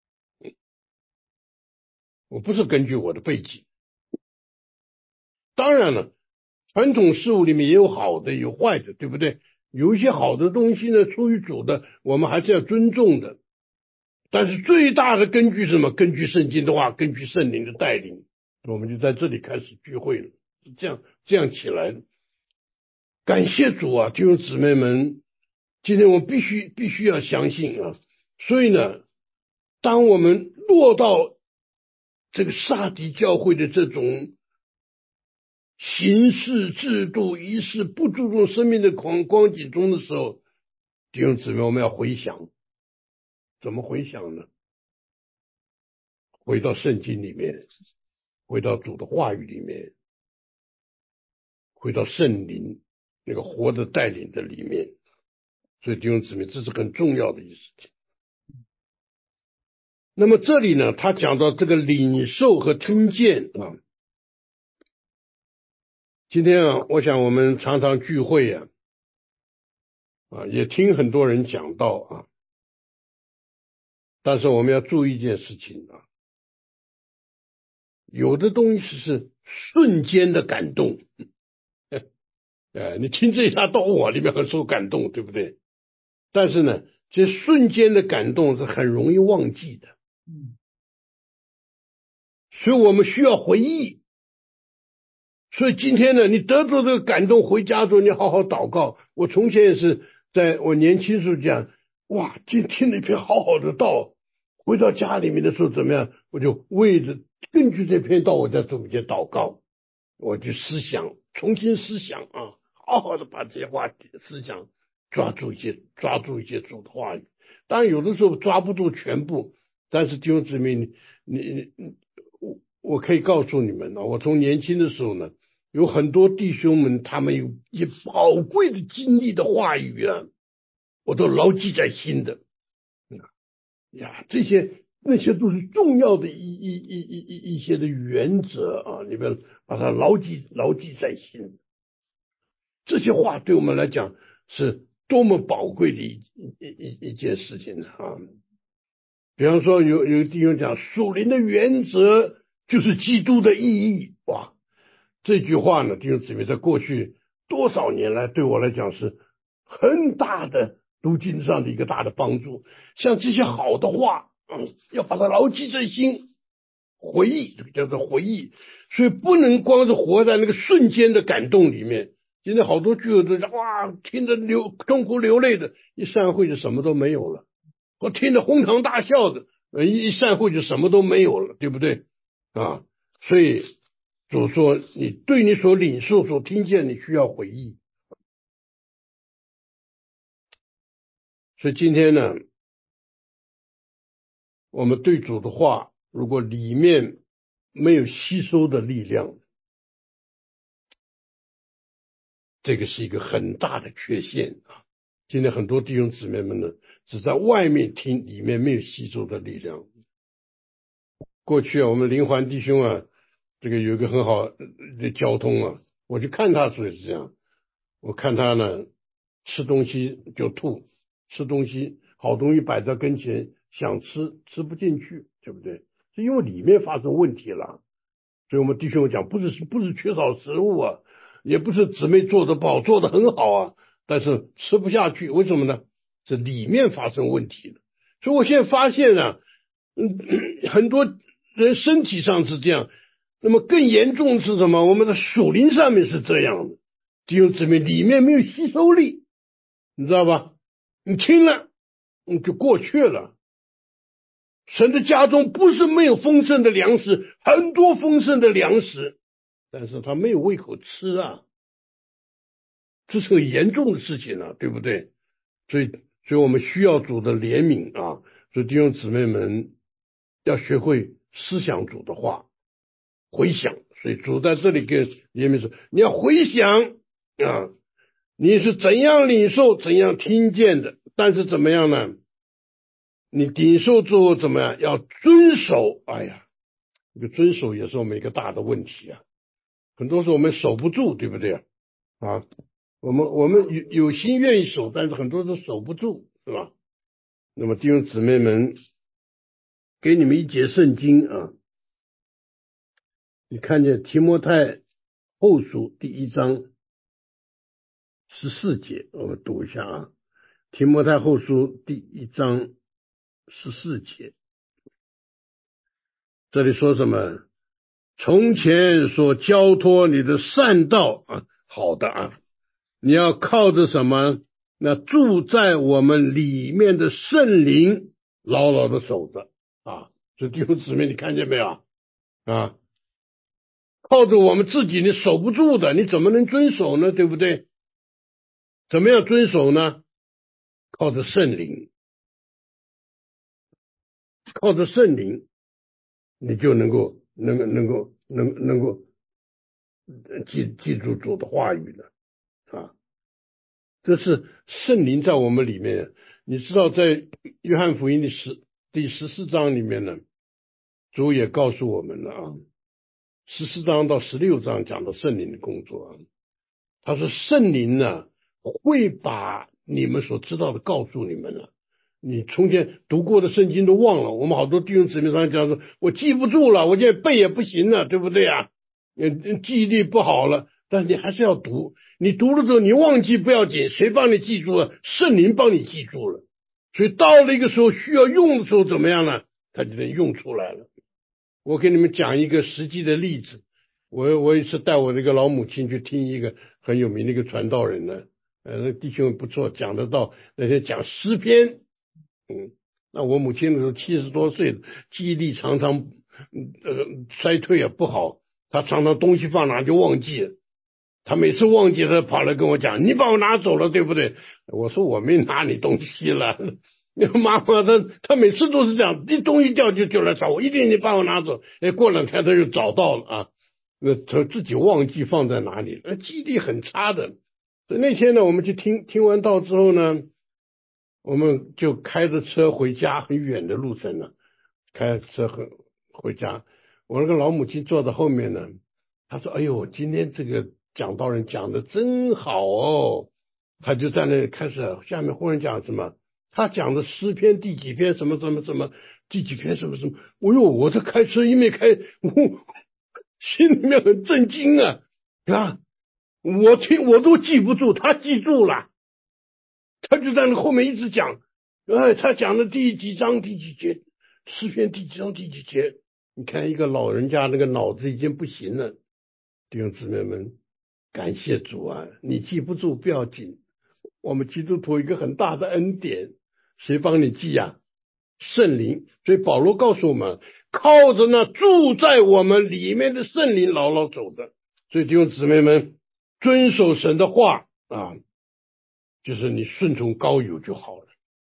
[SPEAKER 2] 我不是根据我的背景。当然了，传统事物里面也有好的，有坏的，对不对？有一些好的东西呢，出于主的，我们还是要尊重的。但是最大的根据是什么？根据圣经的话，根据圣灵的带领，我们就在这里开始聚会了，是这样这样起来的。感谢主啊，弟兄姊妹们，今天我们必须必须要相信啊。所以呢，当我们落到这个撒狄教会的这种形式、制度、仪式不注重生命的光光景中的时候，弟兄姊妹，我们要回想，怎么回想呢？回到圣经里面，回到主的话语里面，回到圣灵那个活的带领的里面。所以弟兄姊妹，这是很重要的一事情。那么这里呢，他讲到这个领受和听见啊。今天啊，我想我们常常聚会啊，啊，也听很多人讲到啊，但是我们要注意一件事情啊，有的东西是瞬间的感动，呃，你听这一下到我里面很受感动，对不对？但是呢，这瞬间的感动是很容易忘记的，
[SPEAKER 1] 嗯，
[SPEAKER 2] 所以我们需要回忆。所以今天呢，你得到这个感动，回家之后你好好祷告。我从前也是在我年轻时候讲，哇，今听了一篇好好的道，回到家里面的时候怎么样？我就为着根据这篇道，我在做一些祷告，我就思想，重新思想啊，好好的把这些话题思想抓住一些，抓住一些主的话语。当然有的时候抓不住全部，但是弟兄姊妹，你你你我我可以告诉你们呢，我从年轻的时候呢。有很多弟兄们，他们有一些宝贵的经历的话语啊，我都牢记在心的。呀，这些那些都是重要的一一一一一一些的原则啊，你们把它牢记牢记在心。这些话对我们来讲是多么宝贵的一一一一件事情啊！比方说有有弟兄讲，属灵的原则就是基督的意义，哇！这句话呢，弟兄姊妹，在过去多少年来，对我来讲是很大的读经上的一个大的帮助。像这些好的话，嗯，要把它牢记在心，回忆，这个叫做回忆。所以不能光是活在那个瞬间的感动里面。现在好多聚会都是哇，听着流痛哭流泪的，一散会就什么都没有了；我听着哄堂大笑的，一散会就什么都没有了，对不对啊？所以。主说，你对你所领受、所听见，你需要回忆。所以今天呢，我们对主的话，如果里面没有吸收的力量，这个是一个很大的缺陷啊。今天很多弟兄姊妹们呢，只在外面听，里面没有吸收的力量。过去啊，我们灵环弟兄啊，这个有一个很好的交通啊，我去看他时候也是这样。我看他呢，吃东西就吐，吃东西好东西摆在跟前，想吃吃不进去，对不对？是因为里面发生问题了。所以我们弟兄讲，不是不是缺少食物啊，也不是姊妹做的不好，做的很好啊，但是吃不下去，为什么呢？是里面发生问题了。所以我现在发现啊，嗯，很多人身体上是这样，那么更严重是什么？我们的属灵上面是这样的。弟兄姊妹，里面没有吸收力，你知道吧？你听了，你就过去了。神的家中不是没有丰盛的粮食，很多丰盛的粮食，但是他没有胃口吃啊，这是很严重的事情啊，对不对？所以，所以我们需要主的怜悯啊！所以弟兄姊妹们要学会思想主的话，回想。所以主在这里跟怜悯说：你要回想啊！你是怎样领受，怎样听见的，但是怎么样呢？你领受之后怎么样？要遵守。哎呀，这个遵守也是我们一个大的问题啊。很多时候我们守不住，对不对啊？我们我们有有心愿意守，但是很多都守不住，是吧？那么弟兄姊妹们，给你们一节圣经啊，你看见提摩太后书第一章十四节，我们读一下啊。提摩太后书第一章十四节，这里说什么？从前所交托你的善道啊，好的啊，你要靠着什么？那住在我们里面的圣灵牢牢的守着啊。这弟兄姊妹，你看见没有啊？ 靠着我们自己你守不住的，你怎么能遵守呢？对不对？怎么样遵守呢？靠着圣灵，靠着圣灵，你就能够能够能够能能够记记住主的话语了啊！这是圣灵在我们里面。你知道，在约翰福音的十第十四章里面呢，主也告诉我们了啊。十四章到十六章讲到圣灵的工作啊，他说圣灵呢会把你们所知道的告诉你们了。你从前读过的圣经都忘了，我们好多弟兄姊妹上讲说，我记不住了，我现在背也不行了，对不对啊？记忆力不好了，但是你还是要读。你读了之后，你忘记不要紧，谁帮你记住了？圣灵帮你记住了。所以到了一个时候需要用的时候，怎么样呢？他就能用出来了。我给你们讲一个实际的例子。我我一次带我那个老母亲去听一个很有名的一个传道人呢，呃，那弟兄不错，讲得到那天讲诗篇。嗯，那我母亲那时候七十多岁，记忆力常常呃衰退也不好，她常常东西放哪就忘记了。她每次忘记，她跑来跟我讲：“你把我拿走了，对不对？”我说：“我没拿你东西了。”那个妈妈她她每次都是这样，一东西掉就就来找我，一定你把我拿走。哎，过两天她就找到了啊，那她自己忘记放在哪里，那记忆力很差的。所以那天呢，我们去听听完道之后呢，我们就开着车回家，很远的路程了，开车回回家。我那个老母亲坐在后面呢，她说：“哎呦，今天这个讲道人讲的真好哦。”她就在那开始，下面忽然讲什么，他讲的诗篇第几篇什么什么什么，第几篇什么什么。哎呦，我这开车一面开，我心里面很震惊啊！啊，我听我都记不住，他记住了。他就在那后面一直讲，哎，他讲的第几章第几节，诗篇第几章第几节。你看一个老人家那个脑子已经不行了。弟兄姊妹们，感谢主啊！你记不住不要紧，我们基督徒一个很大的恩典，谁帮你记啊？圣灵。所以保罗告诉我们，靠着那住在我们里面的圣灵牢牢走的。所以弟兄姊妹们，遵守神的话啊，就是你顺从膏油就好了。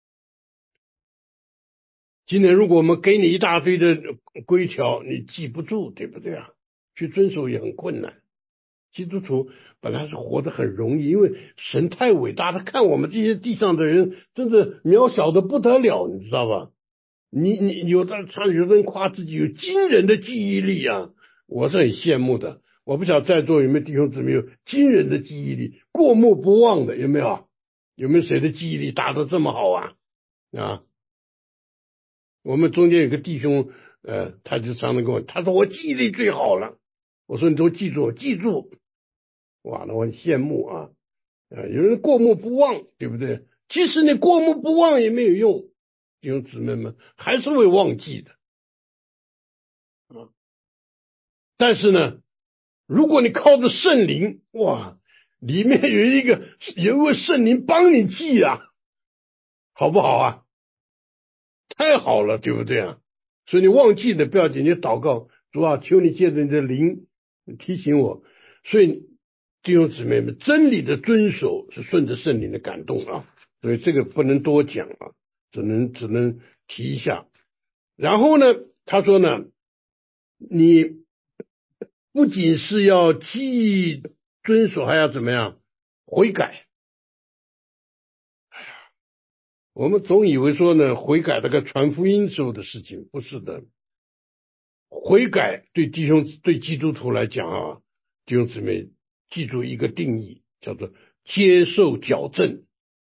[SPEAKER 2] 今天如果我们给你一大堆的规条，你记不住，对不对啊？去遵守也很困难。基督徒本来是活得很容易，因为神太伟大，他看我们这些地上的人真的渺小的不得了，你知道吧？你你有的常有人夸自己有惊人的记忆力啊，我是很羡慕的。我不晓得在座有没有弟兄姊妹有惊人的记忆力，过目不忘的，有没有？有没有谁的记忆力达得这么好啊？啊，我们中间有个弟兄，呃，他就常常跟我，他说我记忆力最好了。我说你都记住，记住。哇，那我很羡慕啊！啊，有人过目不忘，对不对？即使你过目不忘也没有用，弟兄姊妹们还是会忘记的啊。但是呢，如果你靠着圣灵，哇，里面有一个有一位圣灵帮你记啊，好不好啊？太好了，对不对啊？所以你忘记的不要紧，你祷告，主啊，求你借着你的灵提醒我。所以弟兄姊妹们，真理的遵守是顺着圣灵的感动啊，所以这个不能多讲啊，只能只能提一下。然后呢，他说呢，你不仅是要记遵守，还要怎么样？悔改。我们总以为说呢，悔改那个传福音时候的事情，不是的。悔改对弟兄对基督徒来讲啊，弟兄姊妹记住一个定义，叫做接受矫正。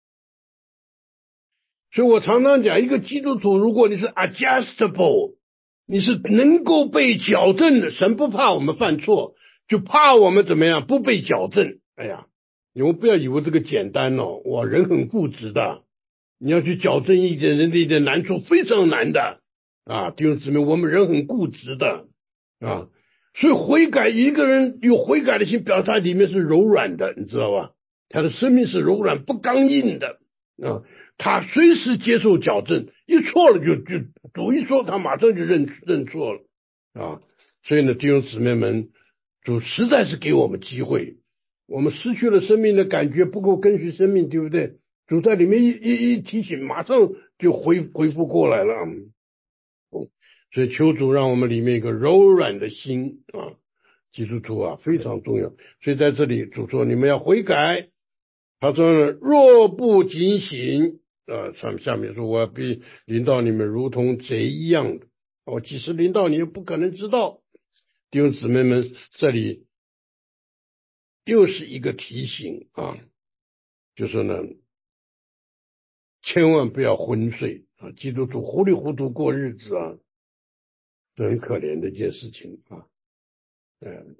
[SPEAKER 2] 所以我常常讲，一个基督徒，如果你是 adjustable， 你是能够被矫正的。神不怕我们犯错，就怕我们怎么样不被矫正。哎呀，你们不要以为这个简单哦，哇，人很固执的，你要去矫正一点人的一点难处非常难的啊，弟兄姊妹，我们人很固执的啊，所以悔改，一个人有悔改的心，表示他里面是柔软的，你知道吧？他的生命是柔软不刚硬的啊，他随时接受矫正，一错了就就主一说，他马上就认认错了啊。所以呢，弟兄姊妹们， 主实在是给我们机会，我们失去了生命的感觉，不够跟随生命，对不对？主在里面一一一提醒，马上就恢恢复过来了。所以求主让我们里面一个柔软的心啊，基督徒啊非常重要。所以在这里主说你们要悔改，他说若不警醒啊，上下面说我必临到你们如同贼一样的，我即使临到你也不可能知道。弟兄姊妹们，这里又是一个提醒啊，就是呢千万不要昏睡啊，基督徒糊里糊涂过日子啊，是很可怜的一件事情啊。嗯，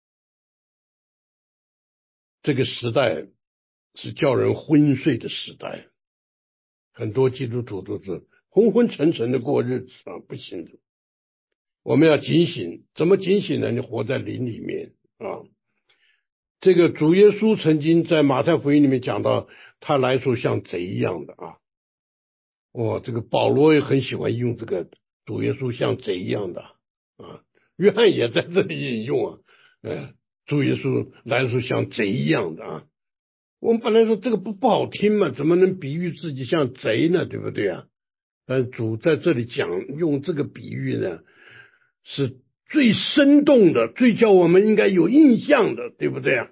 [SPEAKER 2] 这个时代是叫人昏睡的时代，很多基督徒都是昏昏沉沉的过日子啊，不行的。我们要警醒，怎么警醒呢？你活在灵里面啊。这个主耶稣曾经在马太福音里面讲到，他来说像贼一样的啊。哦，这个保罗也很喜欢用这个主耶稣像贼一样的啊。约翰也在这里引用啊，呃，主耶稣来说像贼一样的啊。我们本来说这个不不好听嘛，怎么能比喻自己像贼呢？对不对啊？但主在这里讲用这个比喻呢，是最生动的，最叫我们应该有印象的，对不对啊？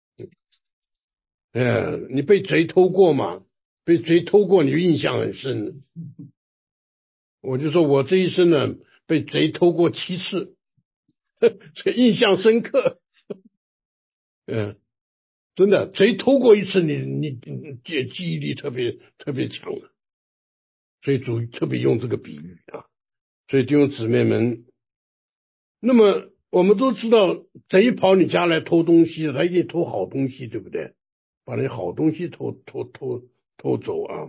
[SPEAKER 2] 呃，你被贼偷过吗？被贼偷过，你就印象很深。我就说我这一生呢，被贼偷过七次，所以印象深刻。嗯，真的，贼偷过一次，你你你记记忆力特别特别强了。所以主特别用这个比喻啊。所以弟兄姊妹们，那么我们都知道，贼跑你家来偷东西，他一定偷好东西，对不对？把你好东西偷偷偷偷走啊。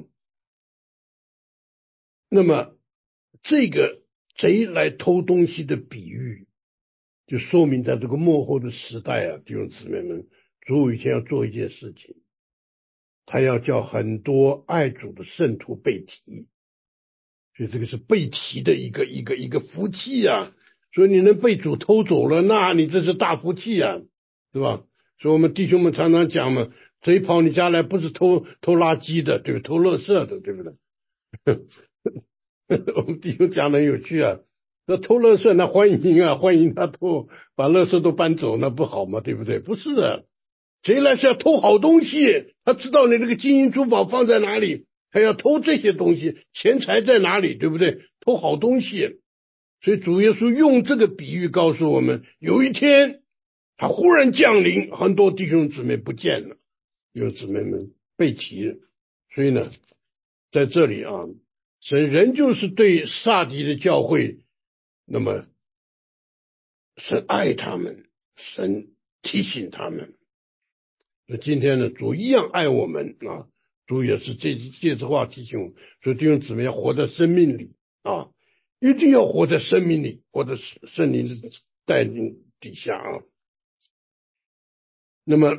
[SPEAKER 2] 那么这个贼来偷东西的比喻，就说明在这个末后的时代啊，弟兄姊妹们，主有一天要做一件事情，他要叫很多爱主的圣徒被提。所以这个是被提的一个一个一个福气啊。所以你能被主偷走了，那你这是大福气啊，对吧？所以我们弟兄们常常讲嘛，贼跑你家来不是偷偷垃圾的，对不对？偷垃圾的，对不对？我们弟兄讲的很有趣啊，那偷垃圾那欢迎啊，欢迎他偷，把垃圾都搬走，那不好吗？对不对？不是的，贼来是要偷好东西，他知道你那个金银珠宝放在哪里，他要偷这些东西，钱财在哪里，对不对？偷好东西。所以主耶稣用这个比喻告诉我们，有一天他忽然降临，很多弟兄姊妹不见了，弟兄姊妹们被提了。所以呢，在这里啊，神仍旧是对撒狄的教会，那么神爱他们，神提醒他们。那今天呢，主一样爱我们啊，主也是这这次话提醒我们，所以弟兄姊妹要活在生命里啊，一定要活在生命里，活在圣灵的带领底下啊。那么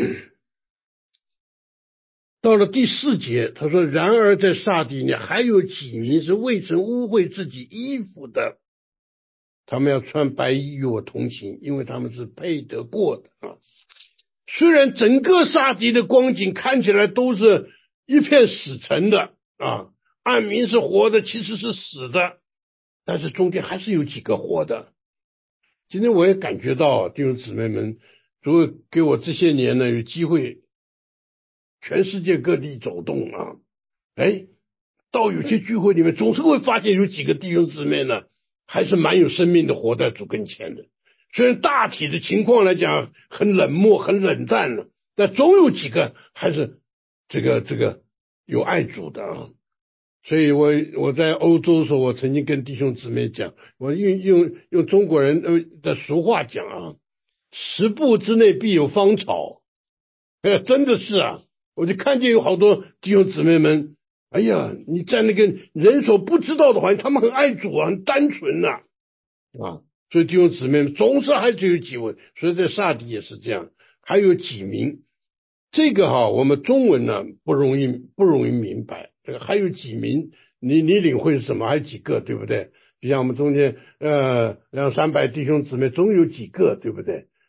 [SPEAKER 2] 到了第四节，他说：“然而在撒狄呢，还有几名是未曾污秽自己衣服的，他们要穿白衣与我同行，因为他们是配得过的啊。”虽然整个撒狄的光景看起来都是一片死沉的啊，暗明是活的，其实是死的，但是中间还是有几个活的。今天我也感觉到弟兄姊妹们，主给我这些年呢有机会全世界各地走动啊，哎，到有些聚会里面总是会发现有几个弟兄姊妹呢还是蛮有生命的活在主跟前的。虽然大体的情况来讲很冷漠很冷淡了，但总有几个还是这个这个有爱主的啊。所以我我在欧洲的时候，我曾经跟弟兄姊妹讲，我用用用中国人的俗话讲啊，十步之内必有芳草。哎，真的是啊，我就看见有好多弟兄姊妹们，哎呀，你在那个人所不知道的环境，他们很爱主啊，很单纯呐 啊, 啊。所以弟兄姊妹们总是还是有几位，所以在撒狄也是这样，还有几名。这个哈，我们中文呢不容易不容易明白。这个还有几名，你你领会是什么？还有几个，对不对？就像我们中间呃两三百弟兄姊妹，总有几个，对不对？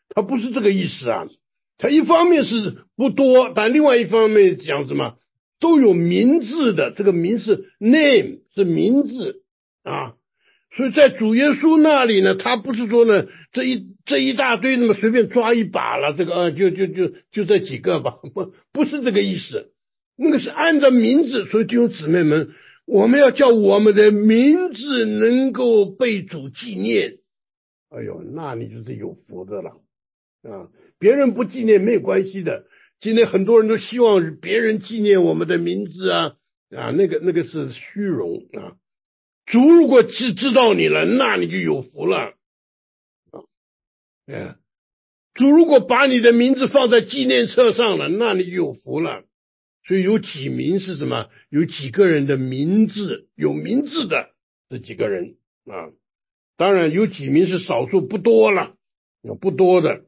[SPEAKER 2] 他不是这个意思啊。他一方面是不多，但另外一方面讲什么都有名字的，这个名是 name 是名字啊。所以在主耶稣那里呢，他不是说呢这一这一大堆那么随便抓一把了，这个啊就就就就这几个吧，不不是这个意思，那个是按照名字。所以弟兄姊妹们，我们要叫我们的名字能够被主纪念，哎呦，那你就是有福的了啊！别人不纪念没有关系的，今天很多人都希望别人纪念我们的名字啊啊，那个那个是虚荣啊。主如果知知道你了，那你就有福了啊！哎，主如果把你的名字放在纪念册上了，那你就有福了。所以有几名是什么？有几个人的名字，有名字的这几个人啊。当然有几名是少数，不多了，不多的。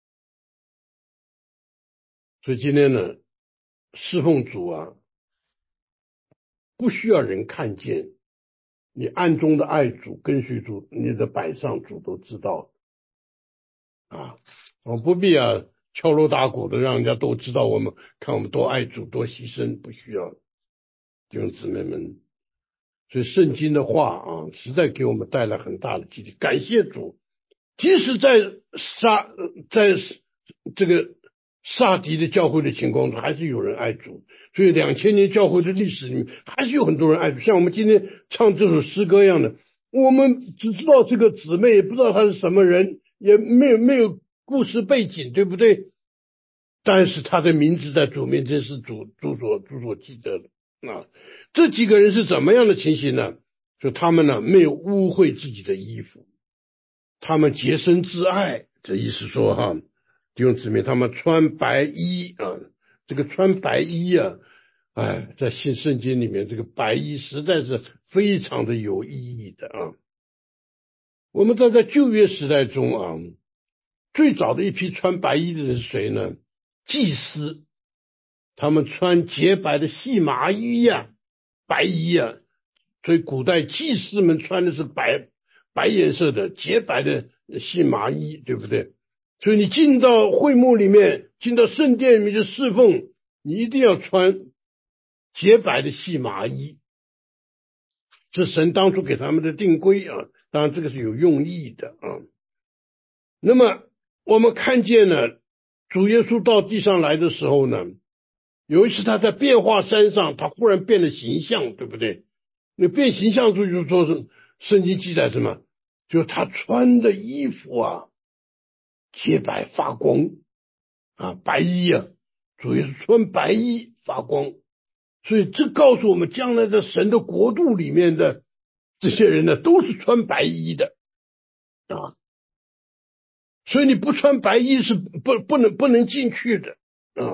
[SPEAKER 2] 所以今天呢，侍奉主啊，不需要人看见，你暗中的爱主跟随主，你的摆上主都知道啊。我们不必啊敲锣打鼓的让人家都知道我们，看我们多爱主多牺牲，不需要。弟兄姊妹们，所以圣经的话啊，实在给我们带来很大的激励。感谢主，即使在撒在这个撒狄的教会的情况中，还是有人爱主。所以两千年教会的历史里面，还是有很多人爱主。像我们今天唱这首诗歌一样的，我们只知道这个姊妹，也不知道她是什么人，也没有没有故事背景，对不对？但是她的名字在主面前是主主所主所记得的啊。这几个人是怎么样的情形呢？就他们呢没有污秽自己的衣服，他们洁身自爱，这意思说哈，弟兄姊妹，他们穿白衣啊，这个穿白衣啊，哎，在新圣经里面，这个白衣实在是非常的有意义的啊。我们在在旧约时代中啊，最早的一批穿白衣的人是谁呢？祭司，他们穿洁白的细麻衣呀、啊，白衣啊，所以古代祭司们穿的是白白颜色的洁白的细麻衣，对不对？所以你进到会幕里面，进到圣殿里面去侍奉，你一定要穿洁白的细麻衣，这神当初给他们的定规啊，当然这个是有用意的啊。那么我们看见了主耶稣到地上来的时候呢，有一次他在变化山上，他忽然变了形象，对不对？那变形象就是说是圣经记载什么？就是他穿的衣服啊，洁白发光啊，白衣啊，主要是穿白衣发光。所以这告诉我们，将来在神的国度里面的这些人呢，都是穿白衣的啊。所以你不穿白衣是不不能不能进去的啊。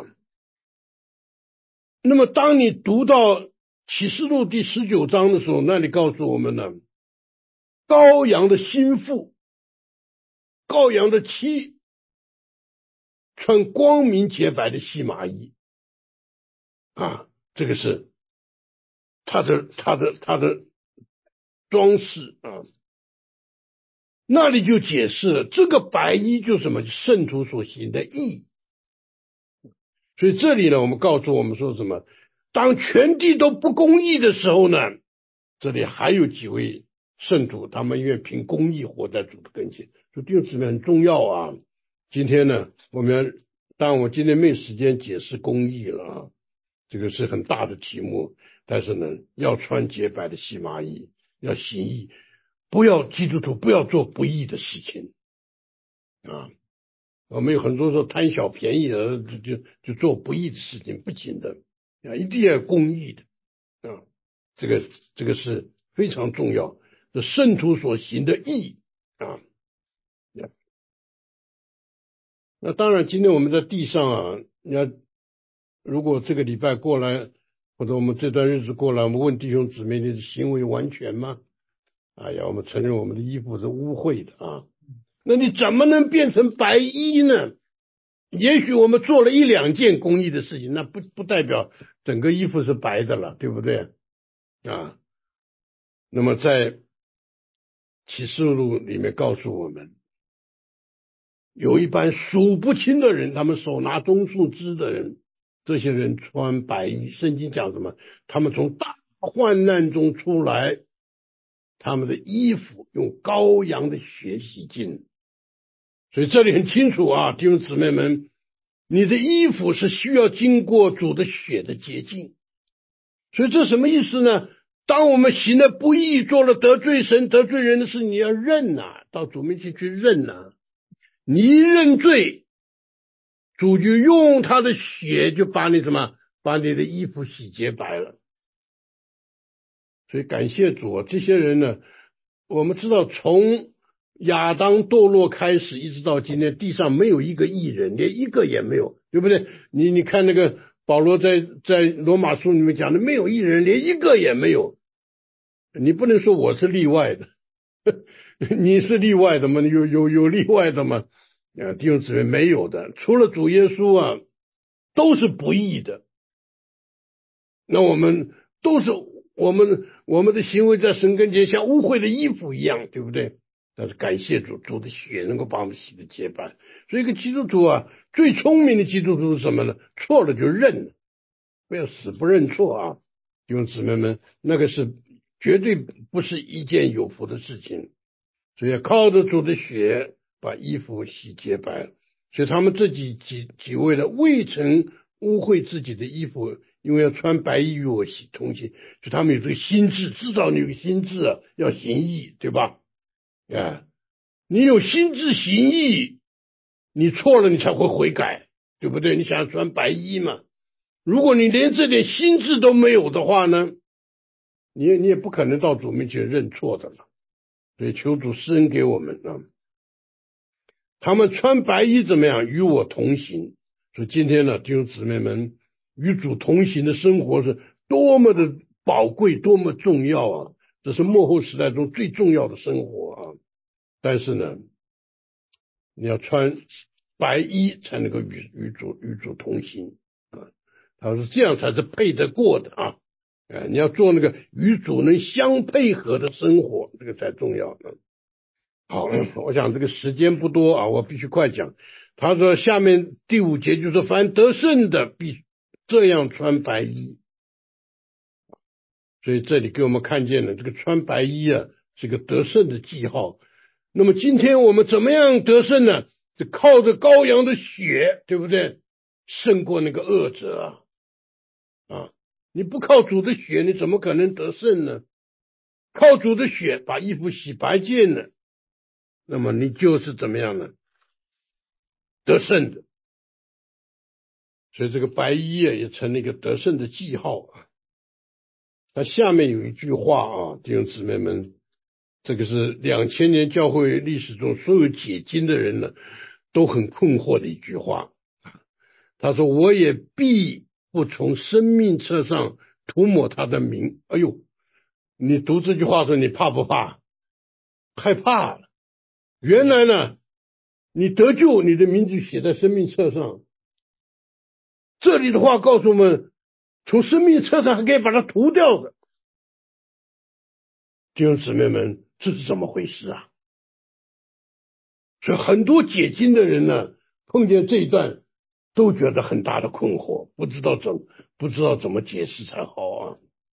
[SPEAKER 2] 那么当你读到启示录第十九章的时候，那里告诉我们呢，羔羊的心腹，羔羊的妻，穿光明洁白的细麻衣啊，这个是他的他的他的装饰啊。那里就解释了，这个白衣就是什么？圣徒所行的义。所以这里呢，我们告诉我们说什么？当全地都不公义的时候呢，这里还有几位圣徒，他们愿凭公义活在主的跟前。所以弟兄姊妹很重要啊。今天呢，我们当然我今天没有时间解释公义了啊，这个是很大的题目。但是呢，要穿洁白的细麻衣，要行义，不要基督徒不要做不义的事情啊。我们有很多时候贪小便宜的，就就就做不义的事情，不行的啊，一定要公义的啊，这个这个是非常重要，是圣徒所行的义啊。那当然，今天我们在地上啊，你要如果这个礼拜过来，或者我们这段日子过来，我们问弟兄姊妹，你的行为完全吗？哎呀，我们承认我们的衣服是污秽的啊，那你怎么能变成白衣呢？也许我们做了一两件公益的事情，那不不代表整个衣服是白的了，对不对啊？那么在启示录里面告诉我们， 有一般数不清的人，他们手拿棕树枝的人，这些人穿白衣。圣经讲什么？他们从大患难中出来，他们的衣服用羔羊的血洗净。所以这里很清楚啊，弟兄姊妹们，你的衣服是需要经过主的血的洁净。所以这什么意思呢？当我们行了不义，做了得罪神得罪人的事，你要认啊，到主面前去认啊。你一认罪，主就用他的血就把你什么，把你的衣服洗洁白了。所以感谢主啊，这些人呢，我们知道从亚当堕落开始一直到今天，地上没有一个义人，连一个也没有，对不对？你你看那个保罗在在罗马书里面讲的，没有义人，连一个也没有。你不能说我是例外的，你是例外的吗？有有有例外的吗？啊，弟兄姊妹，没有的，除了主耶稣啊，都是不义的。那我们都是我们我们的行为在神跟前像污秽的衣服一样，对不对？但是感谢主，主的血能够把我们洗得洁白。所以一个基督徒啊，最聪明的基督徒是什么呢？错了就认了，不要死不认错啊！弟兄姊妹们，那个是绝对不是一件有福的事情。所以靠着主的血把衣服洗洁白了。所以他们这几几几位呢，未曾污秽自己的衣服，因为要穿白衣与我同行，所以他们有这个心志，至少你有个心志啊，要行义，对吧？啊，你有心志行义，你错了你才会悔改，对不对？你想要穿白衣嘛？如果你连这点心志都没有的话呢，你也你也不可能到主面前认错的了。所以求主施恩给我们啊！他们穿白衣怎么样？与我同行。所以今天呢，弟兄姊妹们，与主同行的生活是多么的宝贵，多么重要啊！这是末后时代中最重要的生活啊！但是呢，你要穿白衣才能够与与主与主同行啊！他说这样才是配得过的啊！呃，你要做那个与主能相配合的生活，这个才重要呢。好，我想这个时间不多啊，我必须快讲。他说下面第五节就是凡得胜的必这样穿白衣。所以这里给我们看见了这个穿白衣啊，是个得胜的记号。那么今天我们怎么样得胜呢？是靠着羔羊的血，对不对？胜过那个恶者啊！啊，你不靠主的血，你怎么可能得胜呢？靠主的血把衣服洗白净了，那么你就是怎么样呢？得胜的。所以这个白衣啊，也成了一个得胜的记号啊。那下面有一句话啊，弟兄姊妹们，这个是两千年教会历史中所有解经的人呢都很困惑的一句话。他说：“我也必不从生命册上涂抹他的名。”哎呦，你读这句话的时候，你怕不怕？害怕了。原来呢，你得救，你的名字写在生命册上。这里的话告诉我们，从生命册上还可以把它涂掉的。弟兄姊妹们，这是怎么回事啊？所以很多解经的人呢，碰见这一段都觉得很大的困惑，不知道怎不知道怎么解释才好啊。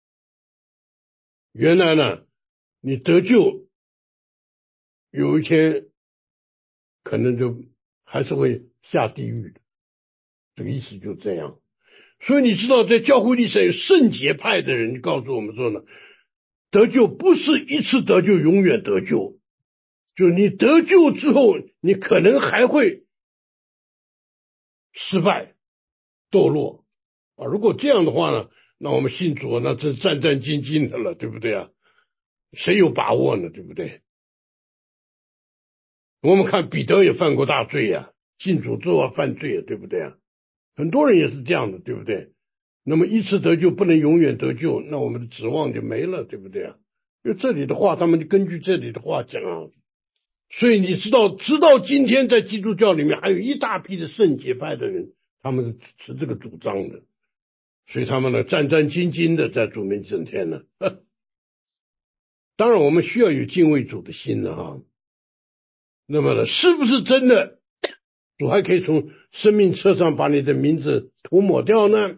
[SPEAKER 2] 原来呢，你得救，有一天可能就还是会下地狱的，这个意思就这样。所以你知道，在教会历史有圣洁派的人告诉我们说呢，得救不是一次得救永远得救，就是你得救之后，你可能还会失败、堕落啊。如果这样的话呢，那我们信主那这战战兢兢的了，对不对啊？谁有把握呢？对不对？我们看彼得也犯过大罪呀、啊，信主之后犯罪啊，对不对啊？很多人也是这样的，对不对？那么一次得救不能永远得救，那我们的指望就没了，对不对啊？因为这里的话，他们就根据这里的话讲啊。所以你知道，直到今天在基督教里面还有一大批的圣洁派的人，他们是持这个主张的，所以他们呢战战兢兢的在主面前天呢。当然我们需要有敬畏主的心的哈。那么呢，是不是真的主还可以从生命册上把你的名字涂抹掉呢？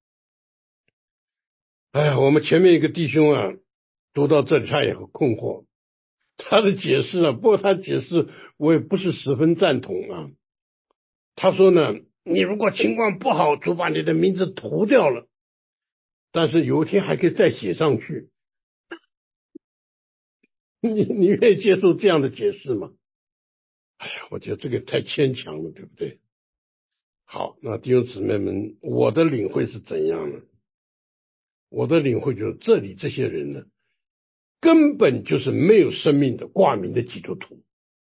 [SPEAKER 2] 哎呀，我们前面一个弟兄啊，读到这里他也很困惑，他的解释啊，不过他解释我也不是十分赞同啊。他说呢，你如果情况不好，主把你的名字涂掉了，但是有一天还可以再写上去。你你愿意接受这样的解释吗？哎呀，我觉得这个太牵强了，对不对？好，那弟兄姊妹们，我的领会是怎样呢？我的领会就是这里这些人呢，根本就是没有生命的挂名的基督徒。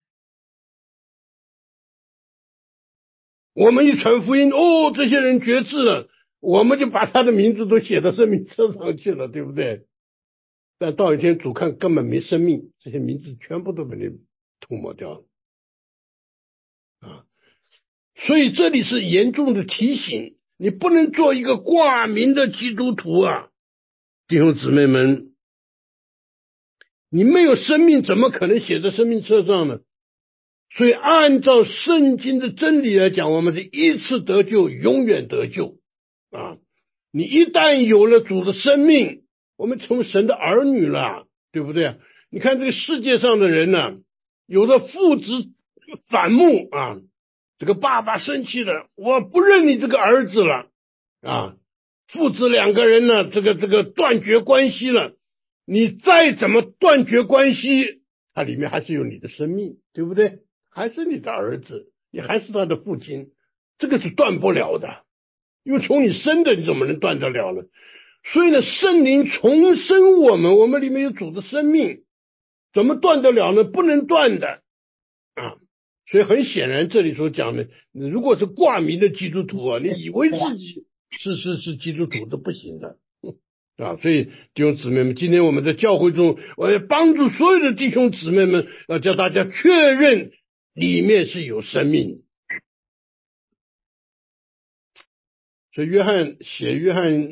[SPEAKER 2] 我们一传福音，哦，这些人决志了，我们就把他的名字都写到生命册上去了，对不对？但到一天主看根本没生命，这些名字全部都被你涂抹掉了啊！所以这里是严重的提醒，你不能做一个挂名的基督徒啊，弟兄姊妹们，你没有生命，怎么可能写在生命册上呢？所以按照圣经的真理来讲，我们是一次得救，永远得救啊！你一旦有了主的生命，我们成为神的儿女了，对不对？你看这个世界上的人呢、啊，有的父子反目啊，这个爸爸生气了，我不认你这个儿子了啊，父子两个人呢，这个这个断绝关系了，你再怎么断绝关系，它里面还是有你的生命，对不对？还是你的儿子，你还是他的父亲，这个是断不了的，因为从你生的你怎么能断得了呢？所以呢，圣灵重生我们，我们里面有主的生命，怎么断得了呢？不能断的啊！所以很显然，这里所讲的，如果是挂名的基督徒啊，你以为自己是是是基督徒都不行的啊！所以弟兄姊妹们，今天我们在教会中，我要帮助所有的弟兄姊妹们，要叫大家确认里面是有生命。所以约翰写约翰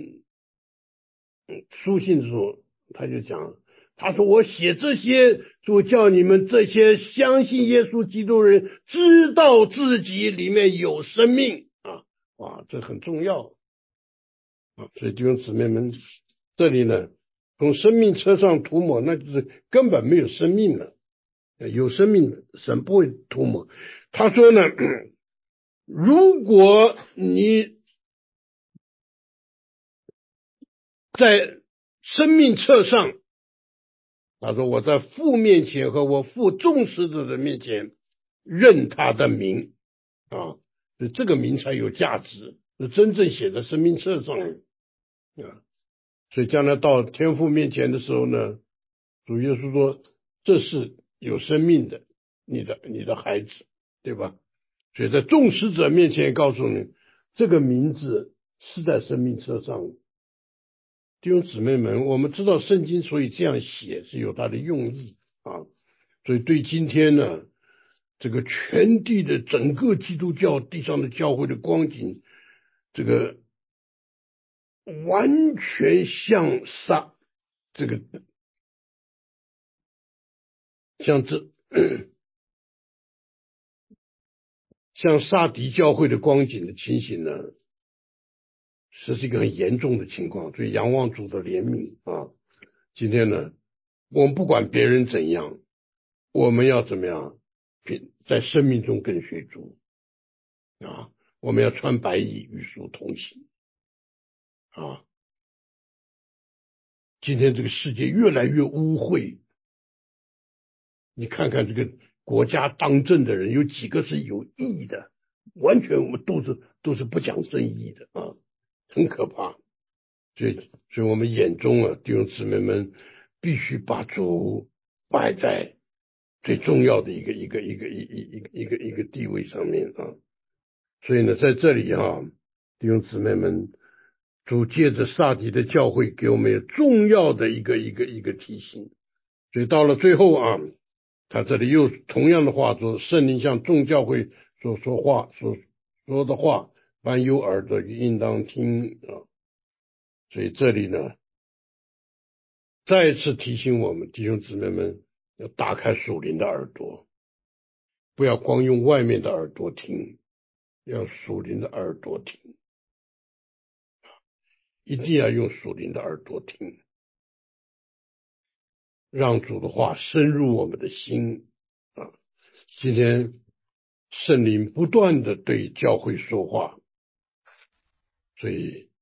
[SPEAKER 2] 书信的时候，他就讲，他说我写这些，就叫你们这些相信耶稣基督的人知道自己里面有生命啊！哇，这很重要啊！所以弟兄姊妹们，这里呢，从生命册上涂抹，那就是根本没有生命了。有生命，神不会涂抹。他说呢，如果你在生命册上，他说我在父面前和我父重视者的面前认他的名啊，这个名才有价值，是真正写在生命册上啊。所以将来到天父面前的时候呢，主耶稣说这是有生命的，你的你的孩子，对吧？所以在众使者面前告诉你，这个名字是在生命册上的。弟兄姊妹们，我们知道圣经所以这样写是有它的用意啊，所以对今天呢，这个全地的整个基督教地上的教会的光景，这个完全像撒这个像这像撒迪教会的光景的情形呢，这是一个很严重的情况，所以仰望主的怜悯啊。今天呢，我们不管别人怎样，我们要怎么样，在生命中跟随主啊！我们要穿白衣与主同行啊！今天这个世界越来越污秽，你看看这个国家当政的人有几个是有义的，完全我们都是都是不讲正义的啊，很可怕。所以，所以我们眼中啊，弟兄姊妹们必须把主摆在最重要的一个一个一个一一一个一个地位上面啊。所以呢，在这里啊，弟兄姊妹们，主借着撒底的教会给我们有重要的一个一个一个提醒。所以到了最后啊，他这里又同样的话说，圣灵向众教会所说话所说的话，凡有耳的应当听啊。所以这里呢，再次提醒我们弟兄姊妹们要打开属灵的耳朵，不要光用外面的耳朵听要属灵的耳朵听，一定要用属灵的耳朵听，让主的话深入我们的心啊！今天圣灵不断的对教会说话，所以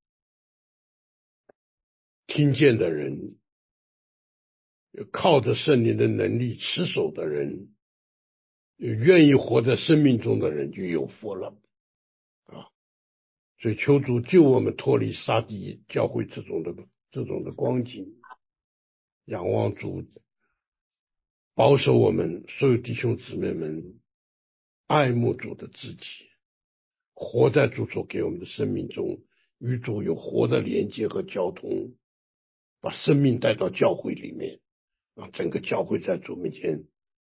[SPEAKER 2] 听见的人，靠着圣灵的能力持守的人，愿意活在生命中的人就有福了啊！所以求主救我们脱离撒狄教会这种的这种的光景，仰望主保守我们所有弟兄姊妹们爱慕主的自己，活在主所给我们的生命中，与主有活的连接和交通，把生命带到教会里面，让整个教会在主面前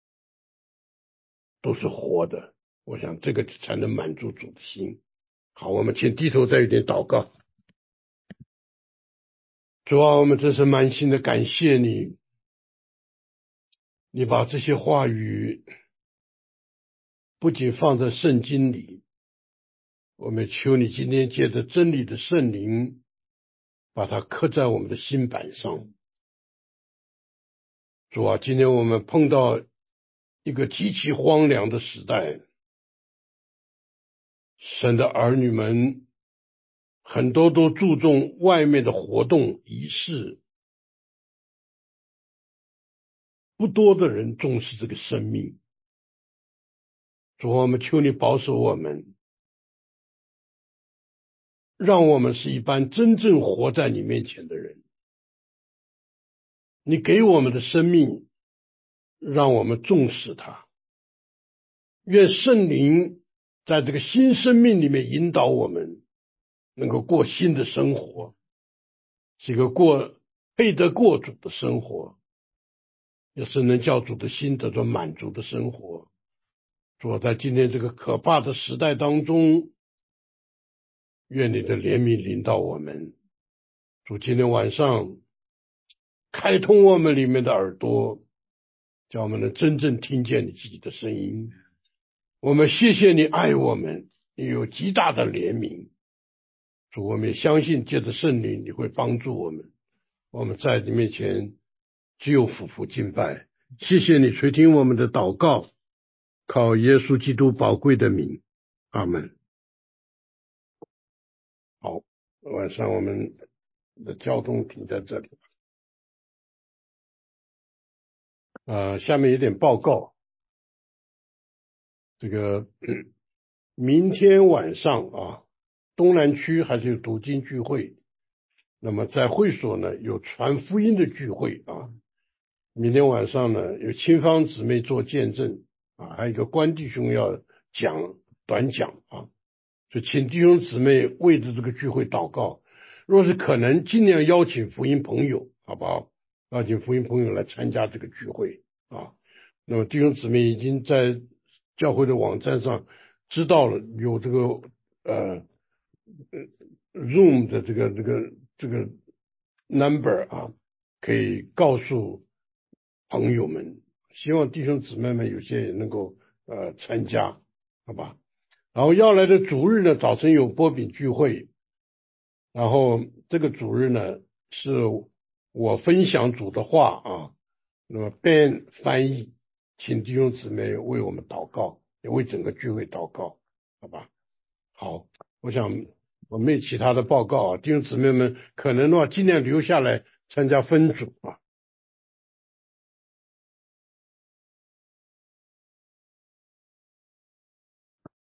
[SPEAKER 2] 都是活的。我想这个才能满足主的心。好，我们请低头再有点祷告。主啊，我们真是满心的感谢你，你把这些话语不仅放在圣经里，我们求你今天借着真理的圣灵，把它刻在我们的心板上。主啊，今天我们碰到一个极其荒凉的时代，神的儿女们很多都注重外面的活动仪式，不多的人重视这个生命。主啊，我们求你保守我们，让我们是一般真正活在你面前的人。你给我们的生命，让我们重视它。愿圣灵在这个新生命里面引导我们，能够过新的生活，是一个过配得过主的生活，也是能叫主的心得到满足的生活。主啊，在今天这个可怕的时代当中，愿你的怜悯临到我们。主，今天晚上开通我们里面的耳朵，叫我们能真正听见你自己的声音。我们谢谢你爱我们，你有极大的怜悯。主，我们也相信借着圣灵你会帮助我们，我们在你面前只有俯伏敬拜。谢谢你垂听我们的祷告，靠耶稣基督宝贵的名，阿们。好，晚上我们的交通停在这里。呃，下面有点报告。这个明天晚上啊，东南区还是有读经聚会，那么在会所呢有传福音的聚会啊。明天晚上呢有青芳姊妹做见证啊，还有一个关弟兄要讲短讲啊，就请弟兄姊妹为着这个聚会祷告。若是可能，尽量邀请福音朋友，好不好？邀请福音朋友来参加这个聚会啊。那么弟兄姊妹已经在教会的网站上知道了有这个呃 Zoom 的这个这个这个 number 啊，可以告诉朋友们，希望弟兄姊妹们有些也能够呃参加，好吧？然后要来的主日呢，早晨有波饼聚会，然后这个主日呢是我分享主的话啊，那么 Ben 翻译，请弟兄姊妹为我们祷告，也为整个聚会祷告，好吧？好，我想我没有其他的报告啊，弟兄姊妹们可能的话尽量留下来参加分组啊。